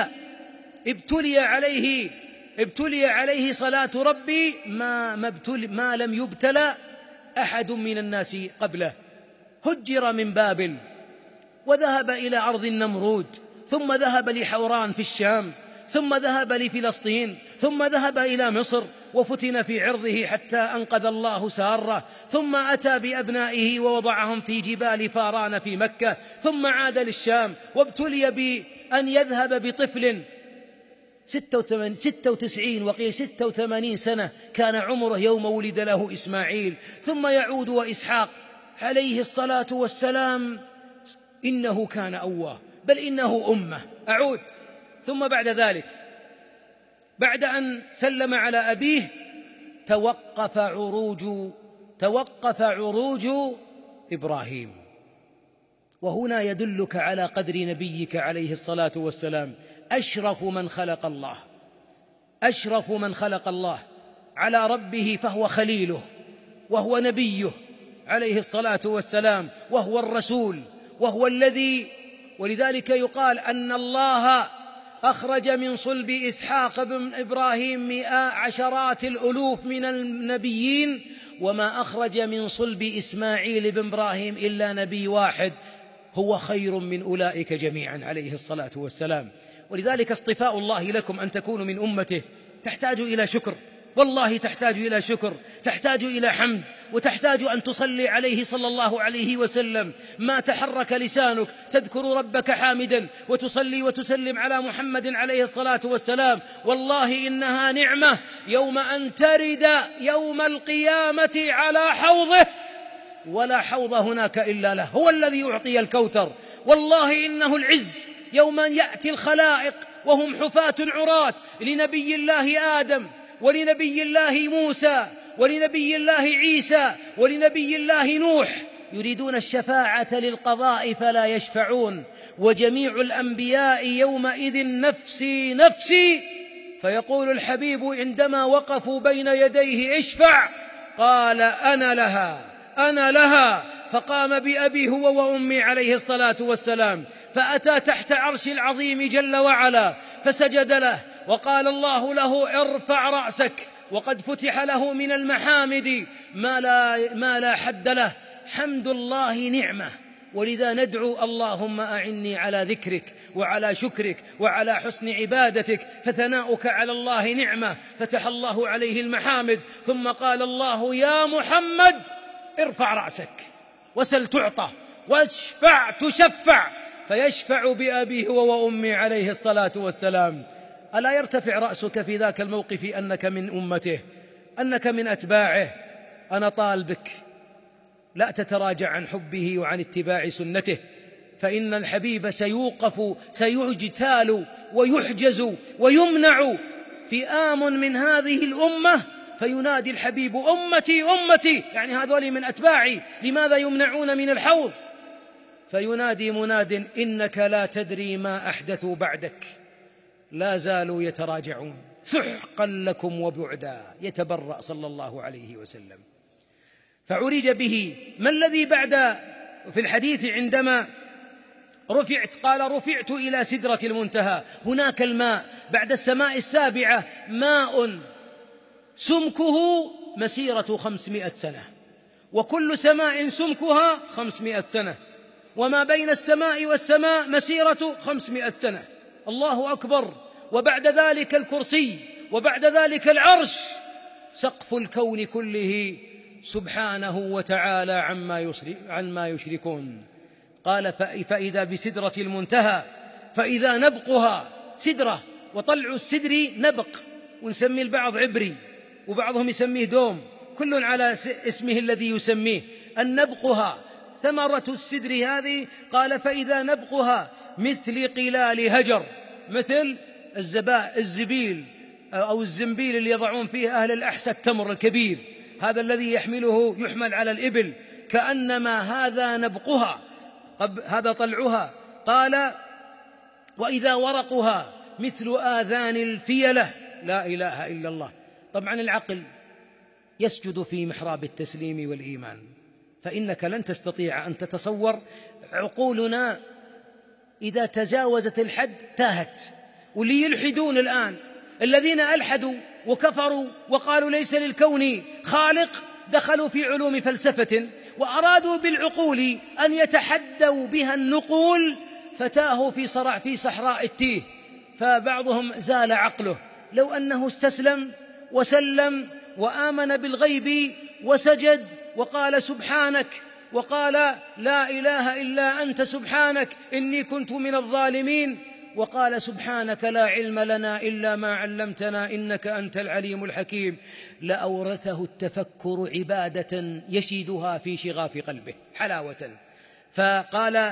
ابتلي عليه صلاة ربي ما لم يبتلى أحد من الناس قبله. هجر من بابل، وذهب إلى أرض النمرود، ثم ذهب لحوران في الشام، ثم ذهب لفلسطين، ثم ذهب إلى مصر، وفتن في عرضه حتى أنقذ الله ساره، ثم أتى بأبنائه ووضعهم في جبال فاران في مكة، ثم عاد للشام، وابتلي بأن يذهب بطفل 96 وقيل 86 سنة كان عمره يوم ولد له إسماعيل، ثم يعود وإسحاق عليه الصلاة والسلام. إنه كان أواه، بل إنه أمة. أعود. ثم بعد ذلك، بعد أن سلم على أبيه، توقف عروج إبراهيم. وهنا يدلك على قدر نبيك عليه الصلاة والسلام. أشرف من خلق الله على ربه فهو خليله، وهو نبيه عليه الصلاة والسلام، وهو الرسول، وهو الذي. ولذلك يقال أن الله أخرج من صلب إسحاق بن إبراهيم عشرات الألوف من النبيين، وما أخرج من صلب إسماعيل بن إبراهيم إلا نبي واحد، هو خير من أولئك جميعا عليه الصلاة والسلام. ولذلك اصطفاء الله لكم أن تكونوا من أمته تحتاج إلى شكر، والله تحتاج إلى شكر، تحتاج إلى حمد. وتحتاج أن تصلي عليه صلى الله عليه وسلم، ما تحرك لسانك تذكر ربك حامدا وتصلي وتسلم على محمد عليه الصلاة والسلام. والله إنها نعمة يوم أن ترد يوم القيامة على حوضه ولا حوض هناك إلا له، هو الذي يعطي الكوثر. والله إنه العز يوم يأتي الخلائق وهم حفاة عراة لنبي الله آدم ولنبي الله موسى ولنبي الله عيسى ولنبي الله نوح، يريدون الشفاعة للقضاء فلا يشفعون، وجميع الأنبياء يومئذ نفسي نفسي، فيقول الحبيب عندما وقفوا بين يديه اشفع، قال أنا لها أنا لها، فقام بأبي هو وأمي عليه الصلاة والسلام، فأتى تحت عرش العظيم جل وعلا فسجد له، وقال الله له ارفع رأسك، وقد فتح له من المحامد ما لا حد له. حمد الله نعمة، ولذا ندعو اللهم أعني على ذكرك وعلى شكرك وعلى حسن عبادتك، فثناؤك على الله نعمة، فتح الله عليه المحامد. ثم قال الله يا محمد ارفع رأسك وسل تعطى واشفع تشفع، فيشفع بأبيه هو وأمي عليه الصلاة والسلام. ألا يرتفع رأسك في ذاك الموقف أنك من أمته، أنك من أتباعه؟ أنا طالبك لا تتراجع عن حبه وعن اتباع سنته، فإن الحبيب سيوقف سيجتال ويحجز ويمنع فئام من هذه الأمة، فينادي الحبيب أمتي أمتي، يعني هذول من أتباعي، لماذا يمنعون من الحوض؟ فينادي مناد إنك لا تدري ما أحدثوا بعدك، لا زالوا يتراجعون، سحقا لكم وبعدا، يتبرأ صلى الله عليه وسلم. فعرج به. ما الذي بعد في الحديث عندما رفعت؟ قال رفعت إلى سدرة المنتهى، هناك الماء بعد السماء السابعة، ماء سمكه مسيرة 500 سنة، وكل سماء سمكها 500 سنة، وما بين السماء والسماء مسيرة 500 سنة. الله أكبر. وبعد ذلك الكرسي، وبعد ذلك العرش، سقف الكون كله سبحانه وتعالى عما يشركون. قال فإذا بسدرة المنتهى، فإذا نبقها، سدرة وطلع السدر نبق، ونسمي البعض عبري وبعضهم يسميه دوم، كل على اسمه الذي يسميه. النبقها ثمرة السدر هذه، قال فإذا نبقها مثل قلال هجر، مثل الزبيل أو الزنبيل اللي يضعون فيه أهل الأحساء التمر الكبير، هذا الذي يحمل على الإبل، كأنما هذا نبقها، هذا طلعها. قال وإذا ورقها مثل آذان الفيلة، لا إله إلا الله. طبعا العقل يسجد في محراب التسليم والإيمان، فإنك لن تستطيع أن تتصور. عقولنا إذا تجاوزت الحد تاهت. واللي يلحدون الآن، الذين ألحدوا وكفروا وقالوا ليس للكون خالق، دخلوا في علوم فلسفة وأرادوا بالعقول أن يتحدوا بها النقول، فتاهوا في صحراء التيه. فبعضهم زال عقله، لو أنه استسلم وسلم وآمن بالغيب وسجد وقال سبحانك، وقال لا إله إلا أنت سبحانك إني كنت من الظالمين، وقال سبحانك لا علم لنا إلا ما علمتنا إنك أنت العليم الحكيم، لأورثه التفكر عبادة يشيدها في شغاف قلبه حلاوة. فقال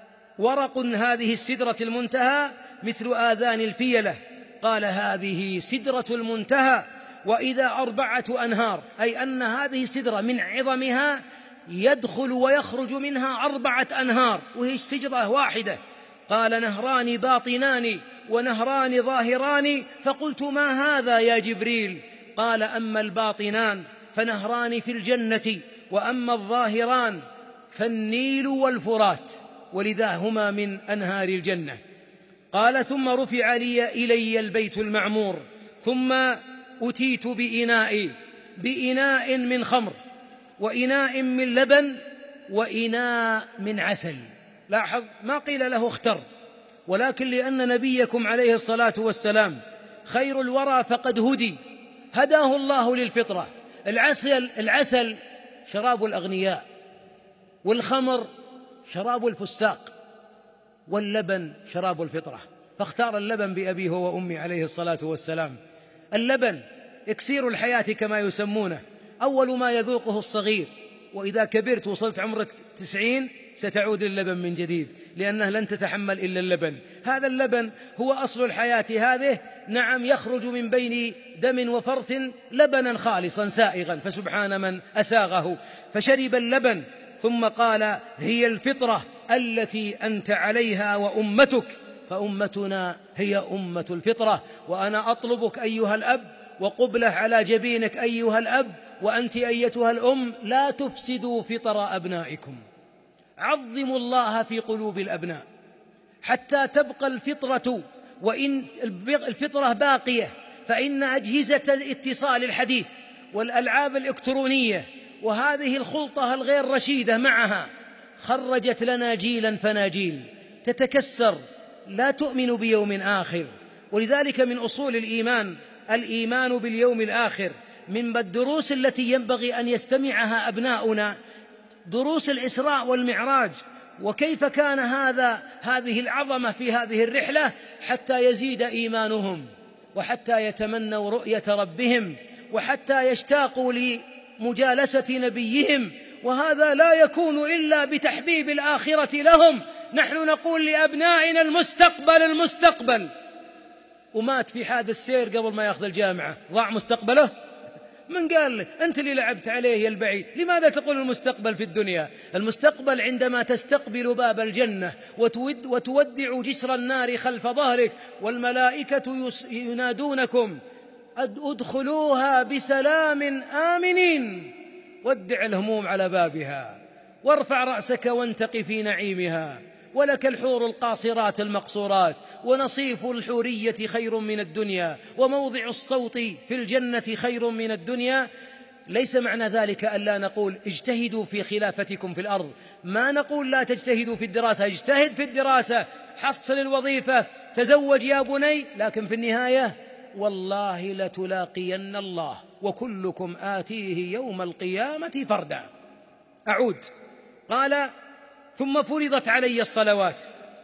ورق هذه السدرة المنتهى مثل آذان الفيلة، قال هذه سدرة المنتهى. وإذا 4 أنهار، أي أن هذه السدرة من عظمها يدخل ويخرج منها 4 أنهار، وهي سجرة واحدة. قال نهران باطنان ونهران ظاهران، فقلت ما هذا يا جبريل؟ قال أما الباطنان فنهران في الجنة، وأما الظاهران فالنيل والفرات، ولذا هما من أنهار الجنة. قال ثم رفع إلي البيت المعمور، ثم أتيت بإناء من خمر، وإناء من لبن، وإناء من عسل. لاحظ ما قيل له اختر، ولكن لأن نبيكم عليه الصلاة والسلام خير الورى فقد هداه الله للفطرة. العسل شراب الأغنياء، والخمر شراب الفساق، واللبن شراب الفطرة، فاختار اللبن بأبيه وأمي عليه الصلاة والسلام. اللبن إكسير الحياة كما يسمونه، أول ما يذوقه الصغير، وإذا كبرت وصلت عمرك 90 ستعود للبن من جديد، لأنه لن تتحمل إلا اللبن. هذا اللبن هو أصل الحياة هذه، نعم، يخرج من بين دم وفرث لبنا خالصا سائغا، فسبحان من أساغه. فشرب اللبن ثم قال: هي الفطرة التي أنت عليها وأمتك، فأمتنا هي أمة الفطرة. وأنا أطلبك أيها الأب، وقبله على جبينك أيها الأب، وأنت أيتها الأم، لا تفسدوا فطر أبنائكم، عظموا الله في قلوب الأبناء حتى تبقى الفطرة. وإن الفطرة باقية، فإن أجهزة الاتصال الحديث والألعاب الإلكترونية وهذه الخلطة الغير رشيدة معها خرجت لنا جيلا فناجيل تتكسر، لا تؤمن بيوم آخر. ولذلك من أصول الإيمان باليوم الآخر. من الدروس التي ينبغي أن يستمعها أبناؤنا دروس الإسراء والمعراج، وكيف كان هذه العظمة في هذه الرحلة حتى يزيد إيمانهم، وحتى يتمنوا رؤية ربهم، وحتى يشتاقوا لمجالسة نبيهم. وهذا لا يكون إلا بتحبيب الآخرة لهم. نحن نقول لأبنائنا المستقبل، ومات في حادث سير قبل ما يأخذ الجامعة، ضاع مستقبله. من قال لك؟ أنت اللي لعبت عليه يا البعيد. لماذا تقول المستقبل في الدنيا؟ المستقبل عندما تستقبل باب الجنة وتودع جسر النار خلف ظهرك، والملائكة ينادونكم: ادخلوها بسلام آمنين. ودع الهموم على بابها، وارفع رأسك وانتق في نعيمها، ولك الحور القاصرات المقصورات، ونصيف الحورية خير من الدنيا، وموضع الصوت في الجنة خير من الدنيا. ليس معنى ذلك ألا نقول اجتهدوا في خلافتكم في الأرض، ما نقول لا تجتهدوا في الدراسة، اجتهد في الدراسة، حصل الوظيفة، تزوج يا بني، لكن في النهاية والله لتلاقين الله وكلكم آتيه يوم القيامة فردا. أعود. قال: ثم فرضت علي الصلوات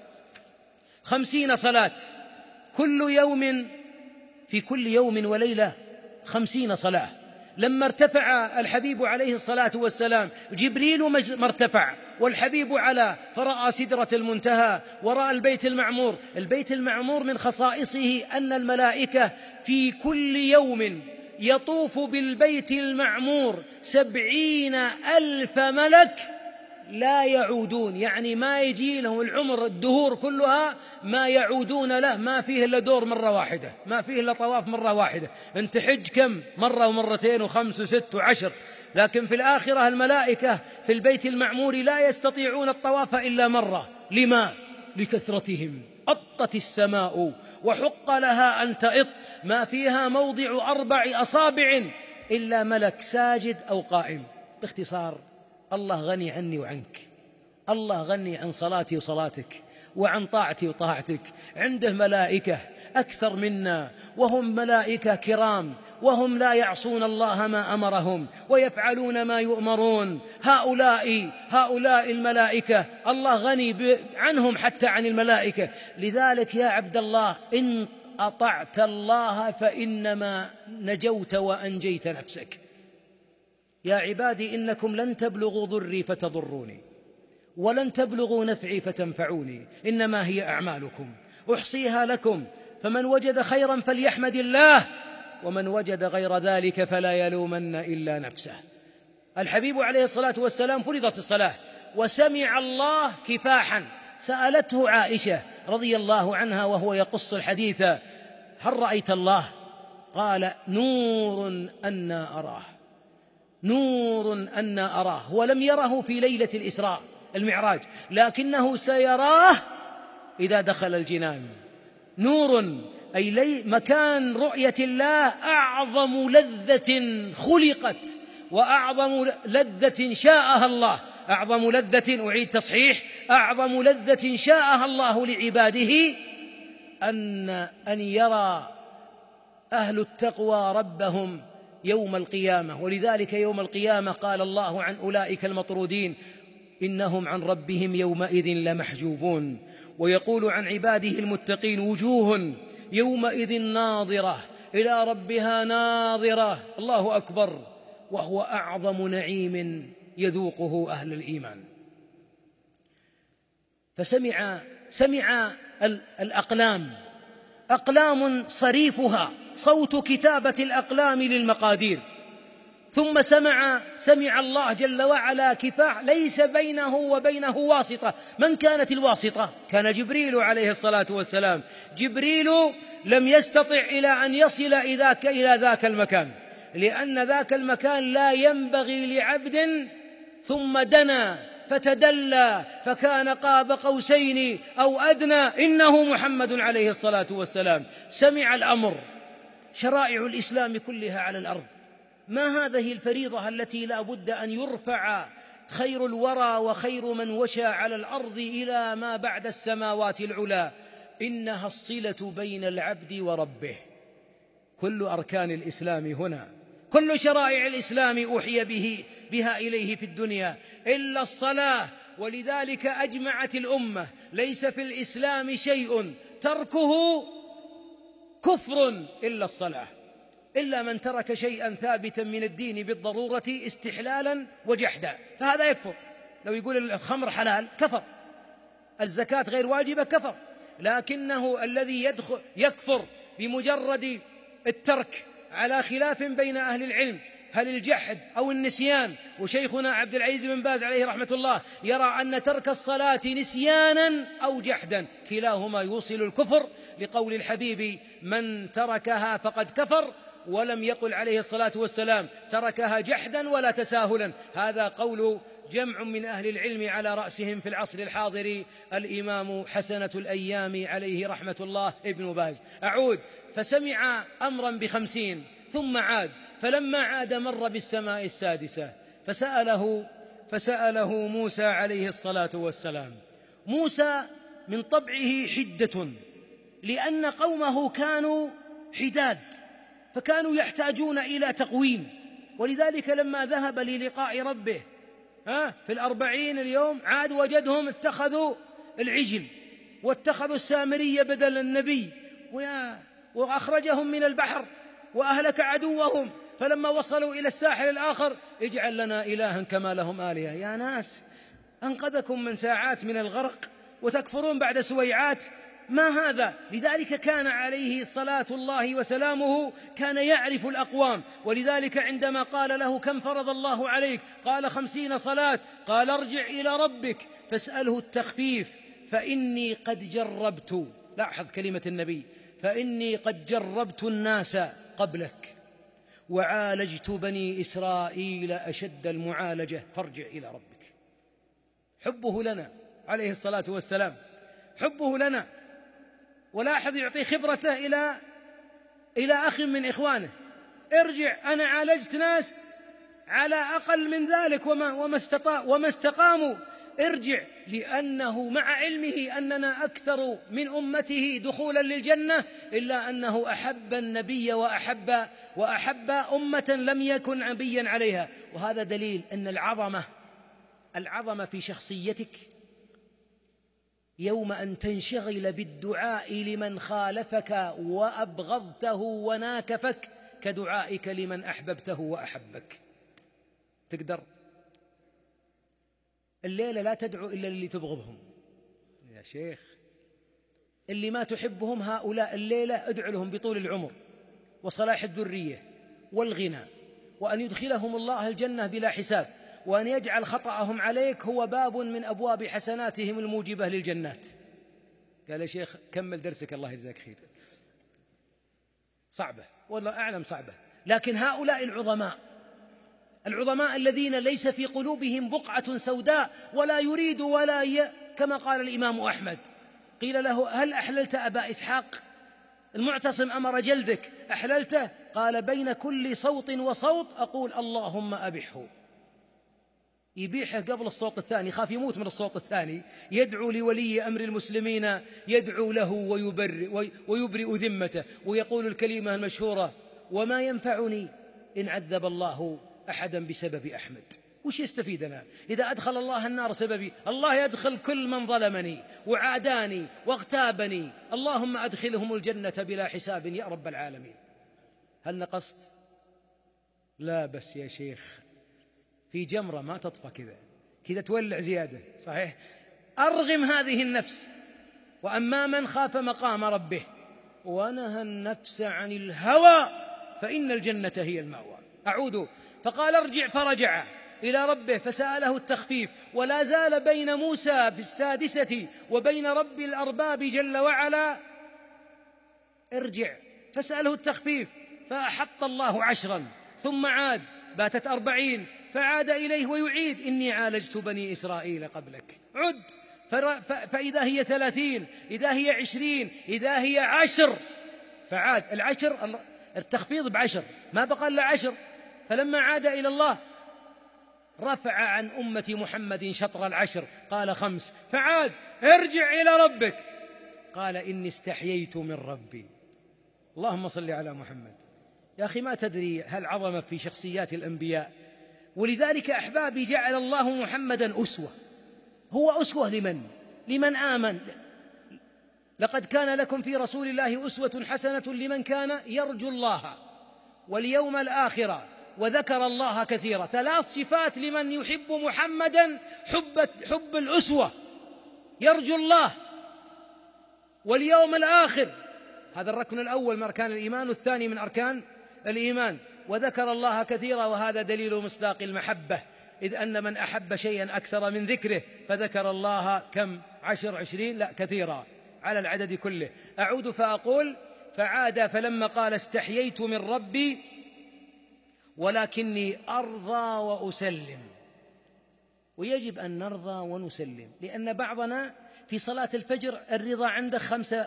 50 صلاة، في كل يوم وليلة 50 صلاة. لما ارتفع الحبيب عليه الصلاة والسلام، جبريل ما ارتفع، والحبيب على فرأى سدرة المنتهى ورأى البيت المعمور. البيت المعمور من خصائصه أن الملائكة في كل يوم يطوف بالبيت المعمور 70,000 ملك لا يعودون، يعني ما يجي لهم العمر الدهور كلها ما يعودون له، ما فيه إلا دور مرة واحدة، ما فيه إلا طواف مرة واحدة. انت حج كم مرة ومرتين وخمس وست وعشر، لكن في الآخرة الملائكة في البيت المعمور لا يستطيعون الطواف إلا مرة. لما؟ لكثرتهم. أطت السماء وحق لها أن تئط، ما فيها موضع 4 أصابع إلا ملك ساجد أو قائم. باختصار، الله غني عني وعنك، الله غني عن صلاتي وصلاتك، وعن طاعتي وطاعتك. عنده ملائكة أكثر منا، وهم ملائكة كرام، وهم لا يعصون الله ما أمرهم ويفعلون ما يؤمرون. هؤلاء الملائكة الله غني عنهم حتى عن الملائكة. لذلك يا عبد الله، إن أطعت الله فإنما نجوت وأنجيت نفسك. يا عبادي إنكم لن تبلغوا ضري فتضروني، ولن تبلغوا نفعي فتنفعوني، إنما هي أعمالكم أحصيها لكم، فمن وجد خيرا فليحمد الله، ومن وجد غير ذلك فلا يلومن إلا نفسه. الحبيب عليه الصلاة والسلام فرضت الصلاة وسمع الله كفاحا. سألته عائشة رضي الله عنها وهو يقص الحديث: هل رأيت الله؟ قال: نور أنا أراه، نور أنا أراه. هو لم يره في ليلة الإسراء المعراج، لكنه سيراه إذا دخل الجنان. نور أي مكان رؤية الله أعظم لذة خلقت، وأعظم لذة شاءها الله، أعظم لذة، أعيد تصحيح، أعظم لذة شاءها الله لعباده أن يرى أهل التقوى ربهم يوم القيامة. ولذلك يوم القيامة قال الله عن أولئك المطرودين إنهم عن ربهم يومئذ لمحجوبون. ويقول عن عباده المتقين وجوه يومئذ ناظرة إلى ربها ناظرة. الله أكبر. وهو أعظم نعيم يذوقه أهل الإيمان. فسمع الأقلام، أقلام صريفها صوت كتابة الأقلام للمقادير. ثم سمع الله جل وعلا كفاح ليس بينه وبينه واسطة. من كانت الواسطة؟ كان جبريل عليه الصلاة والسلام. جبريل لم يستطع إلى أن يصل إلى ذاك المكان، لأن ذاك المكان لا ينبغي لعبد. ثم دنا فتدلى فكان قاب قوسين أو أدنى، إنه محمد عليه الصلاة والسلام. سمع الأمر، شرائع الإسلام كلها على الأرض. ما هذه الفريضة التي لا بد أن يرفع خير الورى وخير من وشى على الأرض إلى ما بعد السماوات العلى؟ إنها الصلة بين العبد وربه. كل أركان الإسلام هنا، كل شرائع الإسلام أوحي بها إليه في الدنيا إلا الصلاة. ولذلك أجمعت الأمة ليس في الإسلام شيء تركه كفر إلا الصلاة، إلا من ترك شيئا ثابتا من الدين بالضرورة استحلالا وجحدا فهذا يكفر. لو يقول الخمر حلال كفر، الزكاة غير واجبة كفر. لكنه الذي يكفر بمجرد الترك على خلاف بين أهل العلم، هل الجحد أو النسيان. وشيخنا عبد العزيز بن باز عليه رحمة الله يرى أن ترك الصلاة نسيانا أو جحدا كلاهما يوصل الكفر، لقول الحبيب من تركها فقد كفر، ولم يقل عليه الصلاة والسلام تركها جحدا ولا تساهلا. هذا قول جمع من أهل العلم على رأسهم في العصر الحاضر الإمام حسنة الأيام عليه رحمة الله ابن باز. أعود. فسمع أمرا ب50 ثم عاد، فلما عاد مر بالسماء السادسة فسأله موسى عليه الصلاة والسلام. موسى من طبعه حدة، لأن قومه كانوا حداد فكانوا يحتاجون إلى تقويم. ولذلك لما ذهب للقاء ربه في 40 اليوم عاد وجدهم اتخذوا العجل واتخذوا السامرية بدل النبي، وأخرجهم من البحر وأهلك عدوهم. فلما وصلوا إلى الساحل الآخر اجعل لنا إلها كما لهم آلهة. يا ناس أنقذكم من ساعات من الغرق وتكفرون بعد سويعات، ما هذا؟ لذلك كان عليه صلاة الله وسلامه كان يعرف الأقوام. ولذلك عندما قال له كم فرض الله عليك؟ قال 50 صلاة. قال ارجع إلى ربك فاسأله التخفيف فإني قد جربت، لاحظ كلمة النبي، فإني قد جربت الناس قبلك وعالجت بني إسرائيل أشد المعالجة فارجع إلى ربك. حبه لنا عليه الصلاة والسلام، حبه لنا. ولاحظ يعطي خبرته إلى أخ من إخوانه. ارجع، أنا عالجت ناس على أقل من ذلك وما استقاموا. ارجع، لأنه مع علمه أننا أكثر من أمته دخولا للجنة إلا أنه أحب النبي وأحب أمة لم يكن نبيا عليها. وهذا دليل أن العظمة في شخصيتك يوم أن تنشغل بالدعاء لمن خالفك وأبغضته وناكفك كدعائك لمن أحببته وأحبك. تقدر الليلة لا تدعو إلا للي تبغضهم يا شيخ، اللي ما تحبهم هؤلاء الليلة ادعو لهم بطول العمر وصلاح الذرية والغنى، وأن يدخلهم الله الجنة بلا حساب، وأن يجعل خطأهم عليك هو باب من أبواب حسناتهم الموجبة للجنات. قال يا شيخ كمل درسك الله يجزاك خير. صعبة والله أعلم صعبة، لكن هؤلاء العظماء الذين ليس في قلوبهم بقعة سوداء ولا يريد كما قال الإمام أحمد قيل له هل أحللت أبا إسحاق؟ المعتصم أمر جلدك أحللته؟ قال بين كل صوت وصوت أقول اللهم أبحه. يبيحه قبل الصوت الثاني، خاف يموت من الصوت الثاني. يدعو لولي أمر المسلمين، يدعو له ويبرئ ذمته، ويقول الكلمة المشهورة وما ينفعني إن عذب الله أحدا بسبب أحمد. وش يستفيدنا إذا أدخل الله النار سببي؟ الله يدخل كل من ظلمني وعاداني واغتابني، اللهم أدخلهم الجنة بلا حساب يا رب العالمين. هل نقصت؟ لا بس يا شيخ، في جمرة ما تطفى كذا تولع زيادة، صحيح؟ أرغم هذه النفس. وأما من خاف مقام ربه ونهى النفس عن الهوى فإن الجنة هي المأوى. أعود. فقال ارجع، فرجع إلى ربه فسأله التخفيف. ولا زال بين موسى في السادسة وبين رب الأرباب جل وعلا ارجع، فسأله التخفيف فأحط الله 10، ثم عاد، باتت 40، فعاد إليه ويعيد: إني عالجت بني إسرائيل قبلك. عد، فإذا هي 30، إذا هي 20، إذا هي 10، فعاد. العشر التخفيض ب10، ما بقى إلا 10. فلما عاد إلى الله رفع عن أمة محمد شطر 10، قال 5، فعاد: ارجع إلى ربك. قال: إني استحييت من ربي. اللهم صل على محمد. يا أخي ما تدري هل عظم في شخصيات الأنبياء. ولذلك أحبابي جعل الله محمدا أسوة. هو أسوة لمن آمن. لقد كان لكم في رسول الله أسوة حسنة لمن كان يرجو الله واليوم الآخر وذكر الله كثيرا. 3 صفات لمن يحب محمدا: حب الأسوة، يرجو الله، واليوم الآخر، هذا الركن الأول من أركان الإيمان، والثاني من أركان الإيمان، وذكر الله كثيرا. وهذا دليل مصداق المحبة، إذ أن من أحب شيئا أكثر من ذكره فذكر الله كم؟ 10، 20؟ لا، كثيرا، على العدد كله. أعود فأقول: فعاد فلما قال استحييت من ربي ولكني أرضى وأسلم. ويجب أن نرضى ونسلم، لأن بعضنا في صلاة الفجر الرضا عنده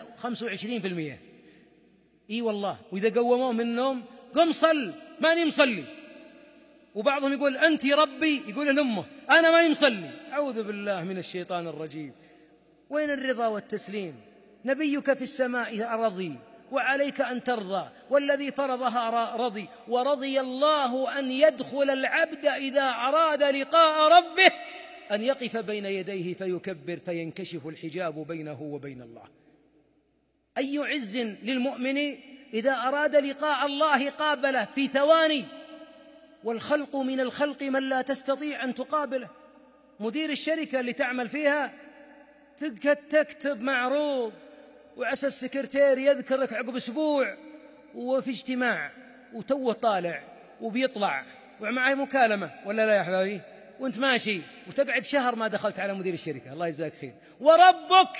25%. إي والله. وإذا قوموه من النوم: قم صل، ماني مصلي. وبعضهم يقول: أنت ربي، يقول لأمه: أنا ماني مصلي. أعوذ بالله من الشيطان الرجيم. وين الرضا والتسليم؟ نبيك في السماء رضي وعليك أن ترضى، والذي فرضها رضي. ورضي الله أن يدخل العبد إذا أراد لقاء ربه أن يقف بين يديه فيكبر فينكشف الحجاب بينه وبين الله. أي عز للمؤمن إذا أراد لقاء الله قابله في ثواني. والخلق من الخلق من لا تستطيع أن تقابله. مدير الشركة اللي تعمل فيها تكتب معروض، وعسى السكرتير يذكرك عقب أسبوع وفي اجتماع وتوه طالع وبيطلع ومعه مكالمة، ولا لا يا حبايبي؟ وانت ماشي وتقعد شهر ما دخلت على مدير الشركة، الله يجزاك خير. وربك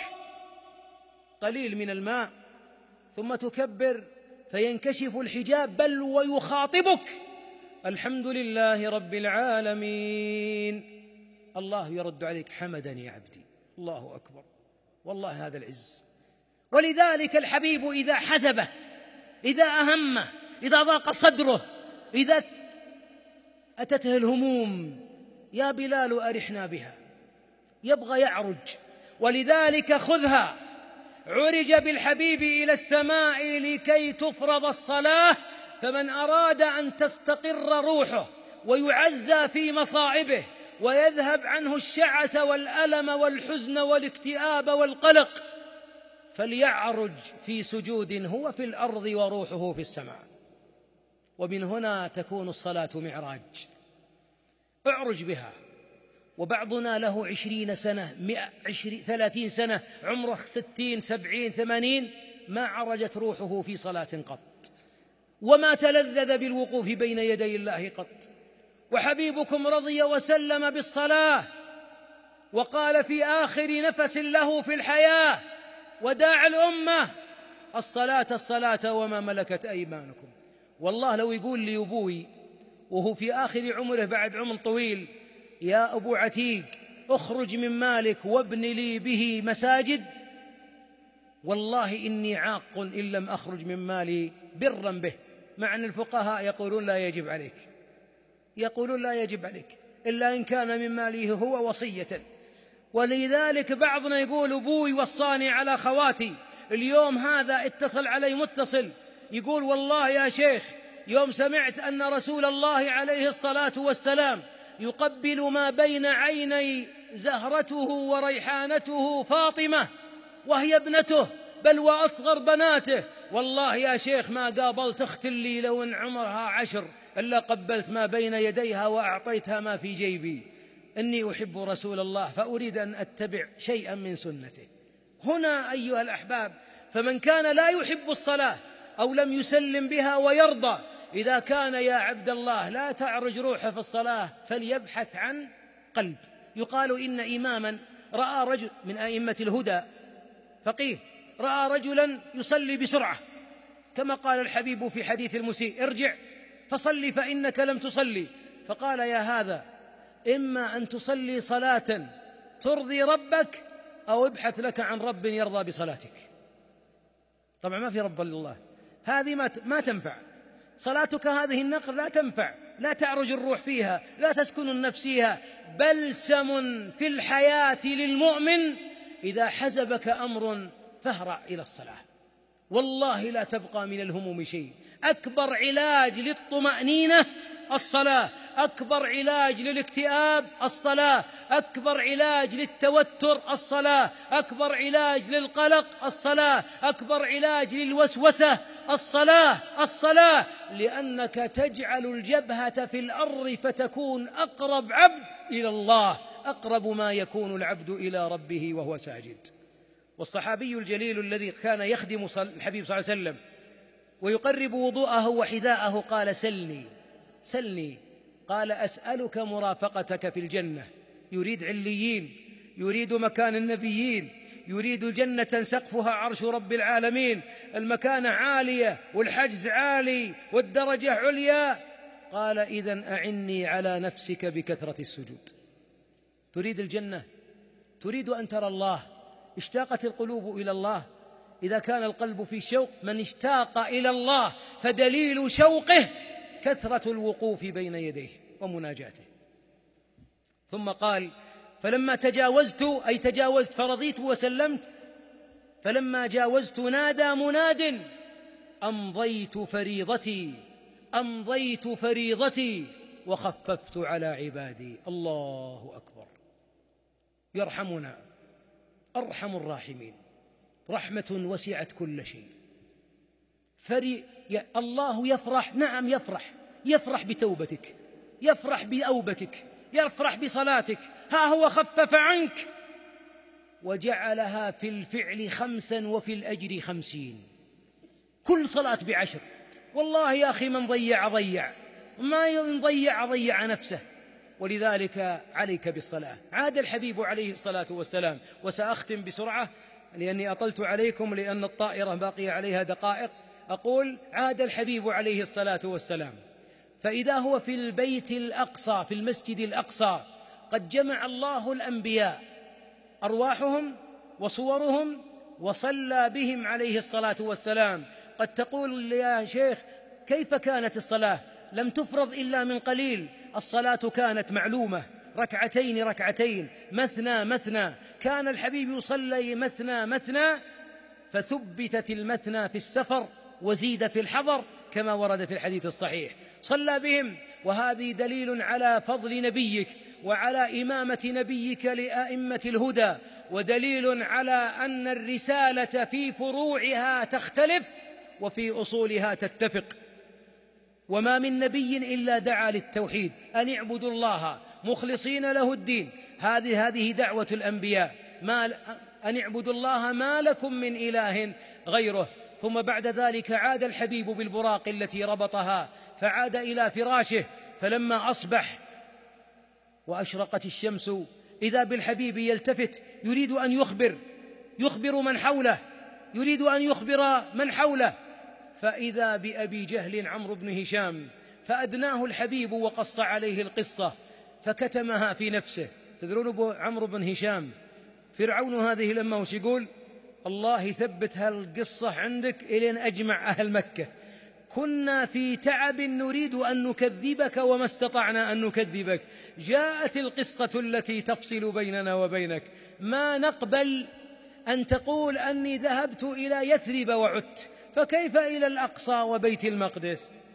قليل من الماء ثم تكبر فينكشف الحجاب، بل ويخاطبك: الحمد لله رب العالمين. الله يرد عليك: حمدني يا عبدي. الله أكبر، والله هذا العز. ولذلك الحبيب إذا حزبه، إذا أهمه، إذا ضاق صدره، إذا أتته الهموم: يا بلال أرحنا بها، يبغى يعرج. ولذلك خذها، عرج بالحبيب إلى السماء لكي تفرض الصلاة. فمن أراد أن تستقر روحه ويعزى في مصائبه ويذهب عنه الشعث والألم والحزن والاكتئاب والقلق فليعرج في سجود هو في الأرض وروحه في السماء. ومن هنا تكون الصلاة معراج. اعرج بها. وبعضنا له 20 سنة، 30 سنة، عمره 60 70 80، ما عرجت روحه في صلاة قط، وما تلذذ بالوقوف بين يدي الله قط. وحبيبكم رضي وسلم بالصلاة، وقال في آخر نفس له في الحياة وداع الأمة: الصلاة الصلاة وما ملكت أيمانكم. والله لو يقول لي أبوي وهو في آخر عمره بعد عمر طويل: يا أبو عتيق اخرج من مالك وابن لي به مساجد، والله إني عاق إن لم أخرج من مالي برا به. مع أن الفقهاء يقولون لا يجب عليك، يقولون لا يجب عليك إلا إن كان من ماله هو وصية. ولذلك بعضنا يقول: أبوي وصاني على خواتي. اليوم هذا اتصل علي متصل يقول: والله يا شيخ يوم سمعت أن رسول الله عليه الصلاة والسلام يقبل ما بين عيني زهرته وريحانته فاطمة وهي ابنته بل وأصغر بناته، والله يا شيخ ما قابلت أخت لي لو إن عمرها 10 إلا قبلت ما بين يديها وأعطيتها ما في جيبي. إني أحب رسول الله فأريد أن أتبع شيئا من سنته. هنا أيها الأحباب، فمن كان لا يحب الصلاة أو لم يسلم بها ويرضى، إذا كان يا عبد الله لا تعرج روحه في الصلاة فليبحث عن قلب. يقال إن إماما رأى رجل من أئمة الهدى فقيه رأى رجلا يصلي بسرعة، كما قال الحبيب في حديث المسيء: ارجع فصلي فإنك لم تصلي. فقال: يا هذا، إما أن تصلي صلاة ترضي ربك أو ابحث لك عن رب يرضى بصلاتك. طبعا ما في رب إلا الله، هذه ما تنفع صلاتك، هذه النقر لا تنفع، لا تعرج الروح فيها، لا تسكن النفس فيها. بلسم في الحياة للمؤمن إذا حزبك أمر فاهرع إلى الصلاة، والله لا تبقى من الهموم شيء. أكبر علاج للطمأنينة الصلاة، أكبر علاج للاكتئاب الصلاة، أكبر علاج للتوتر الصلاة، أكبر علاج للقلق الصلاة، أكبر علاج للوسوسة الصلاة، لأنك تجعل الجبهة في الأرض فتكون أقرب عبد إلى الله، أقرب ما يكون العبد إلى ربه وهو ساجد. والصحابي الجليل الذي كان يخدم الحبيب صلى الله عليه وسلم ويقرب وضوءه وحذاءه قال: سلني. قال: أسألك مرافقتك في الجنة. يريد عليين، يريد مكان النبيين، يريد جنة سقفها عرش رب العالمين، المكانة عالية والحجز عالي والدرجة عليا. قال: إذن أعني على نفسك بكثرة السجود. تريد الجنة، تريد أن ترى الله، اشتاقت القلوب إلى الله. إذا كان القلب في شوق، من اشتاق إلى الله فدليل شوقه كثرة الوقوف بين يديه ومناجاته. ثم قال: فلما تجاوزت فرضيت وسلمت، فلما جاوزت نادى مناد: أمضيت فريضتي وخففت على عبادي. الله أكبر. يرحمنا أرحم الراحمين، رحمة وسعت كل شيء. الله يفرح، نعم يفرح بتوبتك، يفرح بأوبتك، يفرح بصلاتك. ها هو خفف عنك وجعلها في الفعل 5 وفي الأجر 50، كل صلاة ب10. والله يا أخي من ضيع ما ضيع نفسه. ولذلك عليك بالصلاة. عاد الحبيب عليه الصلاة والسلام، وسأختم بسرعة لأني أطلت عليكم لأن الطائرة باقي عليها دقائق. أقول: عاد الحبيب عليه الصلاة والسلام فإذا هو في البيت الأقصى، في المسجد الأقصى، قد جمع الله الأنبياء أرواحهم وصورهم وصلى بهم عليه الصلاة والسلام. قد تقول: يا شيخ كيف كانت الصلاة؟ لم تفرض إلا من قليل. الصلاة كانت معلومة، ركعتين، مثنى. كان الحبيب يصلي مثنى، فثبتت المثنى في السفر وزيد في الحضر كما ورد في الحديث الصحيح. صلى بهم، وهذه دليل على فضل نبيك وعلى إمامة نبيك لأئمة الهدى، ودليل على أن الرسالة في فروعها تختلف وفي أصولها تتفق. وما من نبي إلا دعا للتوحيد، أن اعبدوا الله مخلصين له الدين. هذه دعوة الأنبياء، أن اعبدوا الله ما لكم من إله غيره. ثم بعد ذلك عاد الحبيب بالبراق التي ربطها، فعاد إلى فراشه. فلما أصبح وأشرقت الشمس إذا بالحبيب يلتفت يريد أن يخبر من حوله، فإذا بأبي جهل عمرو بن هشام، فأدناه الحبيب وقص عليه القصة فكتمها في نفسه. تدرون أبو عمرو بن هشام فرعون هذه لما وش يقول؟ الله يثبت هالقصة عندك إلين أجمع أهل مكة، كنا في تعب نريد أن نكذبك وما استطعنا أن نكذبك، جاءت القصة التي تفصل بيننا وبينك، ما نقبل أن تقول أني ذهبت إلى يثرب وعدت، فكيف إلى الأقصى وبيت المقدس؟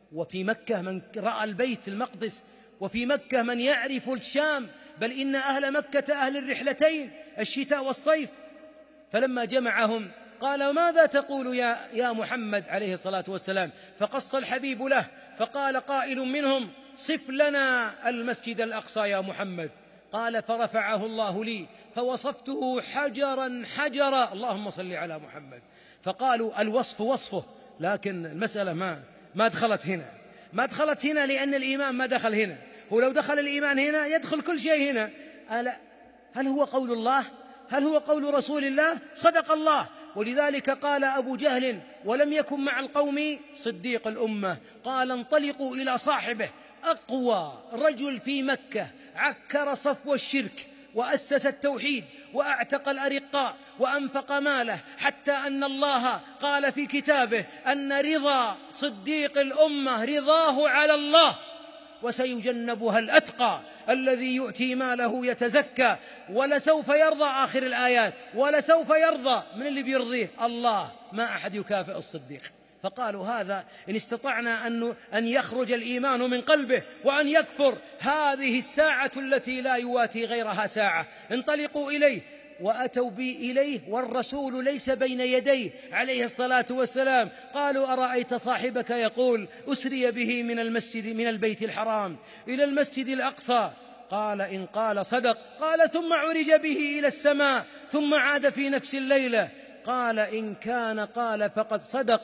وفي مكة من رأى البيت المقدس، وفي مكة من يعرف الشام، بل إن أهل مكة أهل الرحلتين الشتاء والصيف. فلما جمعهم قال: ماذا تقول يا محمد عليه الصلاة والسلام؟ فقص الحبيب له، فقال قائل منهم: صف لنا المسجد الأقصى يا محمد. قال: فرفعه الله لي فوصفته حجرا حجرا، اللهم صل على محمد. فقالوا: الوصف وصفه، لكن المسألة ما دخلت هنا لأن الإيمان ما دخل هنا. هو لو دخل الإيمان هنا يدخل كل شيء هنا. هل هو قول الله؟ هل هو قول رسول الله؟ صدق الله. ولذلك قال أبو جهل ولم يكن مع القوم صديق الأمة، قال: انطلقوا إلى صاحبه، أقوى رجل في مكة، عكر صفو الشرك وأسس التوحيد وأعتق الأرقاء وأنفق ماله، حتى أن الله قال في كتابه أن رضا صديق الأمة رضاه على الله، وسيجنبها الأتقى الذي يؤتي ماله يتزكى ولسوف يرضى. آخر الآيات: ولسوف يرضى. من اللي بيرضيه؟ الله، ما أحد يكافئ الصديق. فقالوا: هذا إن استطعنا أن يخرج الإيمان من قلبه وأن يكفر، هذه الساعة التي لا يواتي غيرها ساعة، انطلقوا إليه. وأتوا بي إليه والرسول ليس بين يديه عليه الصلاة والسلام. قالوا: أرأيت صاحبك يقول أسري به من البيت الحرام إلى المسجد الأقصى؟ قال: إن قال صدق. قال: ثم عرج به إلى السماء ثم عاد في نفس الليلة. قال: إن كان قال فقد صدق،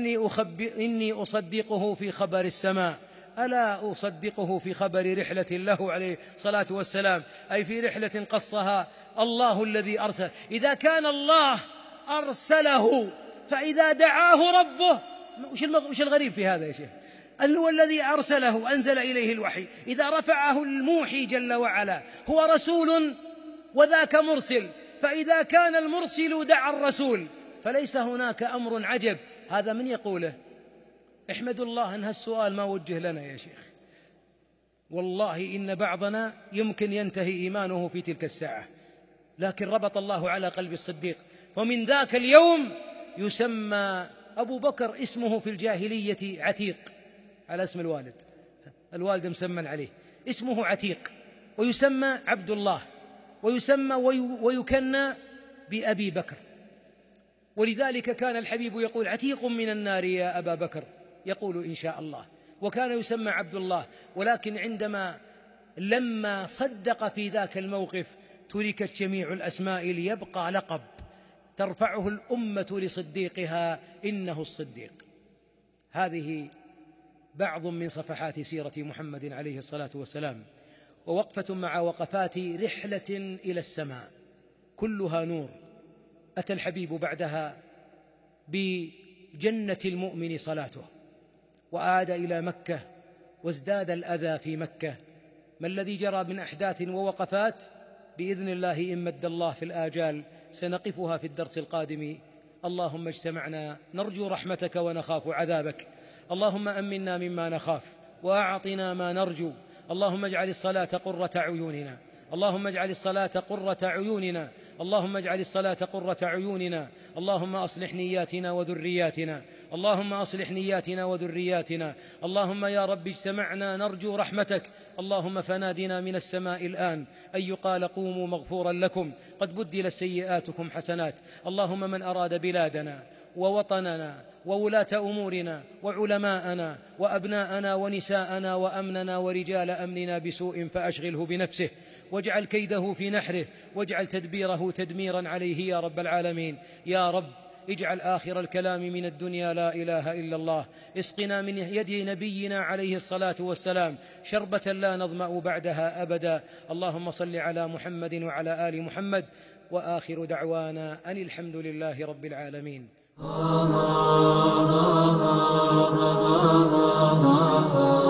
إني أصدقه في خبر السماء، ألا أصدقه في خبر رحلة له عليه الصلاة والسلام، أي في رحلة قصها الله الذي أرسل. إذا كان الله أرسله، فإذا دعاه ربه، وش الغريب في هذا يا شيخ؟ هو الذي أرسله أنزل إليه الوحي. إذا رفعه الموحي جل وعلا هو رسول وذاك مرسل، فإذا كان المرسل دعا الرسول فليس هناك أمر عجب. هذا من يقوله؟ احمدوا الله أن هالسؤال ما وجه لنا يا شيخ. والله إن بعضنا يمكن ينتهي إيمانه في تلك الساعة، لكن ربط الله على قلب الصديق. ومن ذاك اليوم يسمى أبو بكر اسمه في الجاهلية عتيق، على اسم الوالد مسمى عليه، اسمه عتيق، ويسمى عبد الله، ويسمى ويكنى بأبي بكر. ولذلك كان الحبيب يقول: عتيق من النار يا أبا بكر، يقول إن شاء الله. وكان يسمى عبد الله، ولكن لما صدق في ذاك الموقف تركت جميع الأسماء ليبقى لقب ترفعه الأمة لصديقها: إنه الصديق. هذه بعض من صفحات سيرة محمد عليه الصلاة والسلام، ووقفة مع وقفات رحلة إلى السماء كلها نور. أتى الحبيب بعدها بجنة المؤمن صلاته، وعاد إلى مكة، وازداد الأذى في مكة. ما الذي جرى من أحداث ووقفات؟ بإذن الله إن مد الله في الآجال سنقفها في الدرس القادم. اللهم اجتمعنا نرجو رحمتك ونخاف عذابك، اللهم أمنا مما نخاف وأعطنا ما نرجو. اللهم اجعل الصلاة قرة عيوننا، اللهم اجعل الصلاة قرة عيوننا، اللهم اجعل الصلاة قرة عيوننا. اللهم أصلح نياتنا وذرياتنا، اللهم أصلح نياتنا وذرياتنا. اللهم يا رب اجتمعنا نرجو رحمتك، اللهم فنادنا من السماء الآن أن يقال: قوموا مغفورا لكم قد بدلت سيئاتكم حسنات. اللهم من أراد بلادنا ووطننا وولاة أمورنا وعلماءنا وأبناءنا ونساءنا وأمننا ورجال أمننا بسوء فأشغله بنفسه، واجعل كيده في نحره، واجعل تدبيره تدميرا عليه يا رب العالمين. يا رب اجعل آخر الكلام من الدنيا لا إله إلا الله. اسقنا من يد نبينا عليه الصلاة والسلام شربة لا نظمأ بعدها أبدا. اللهم صل على محمد وعلى آل محمد، وآخر دعوانا أن الحمد لله رب العالمين.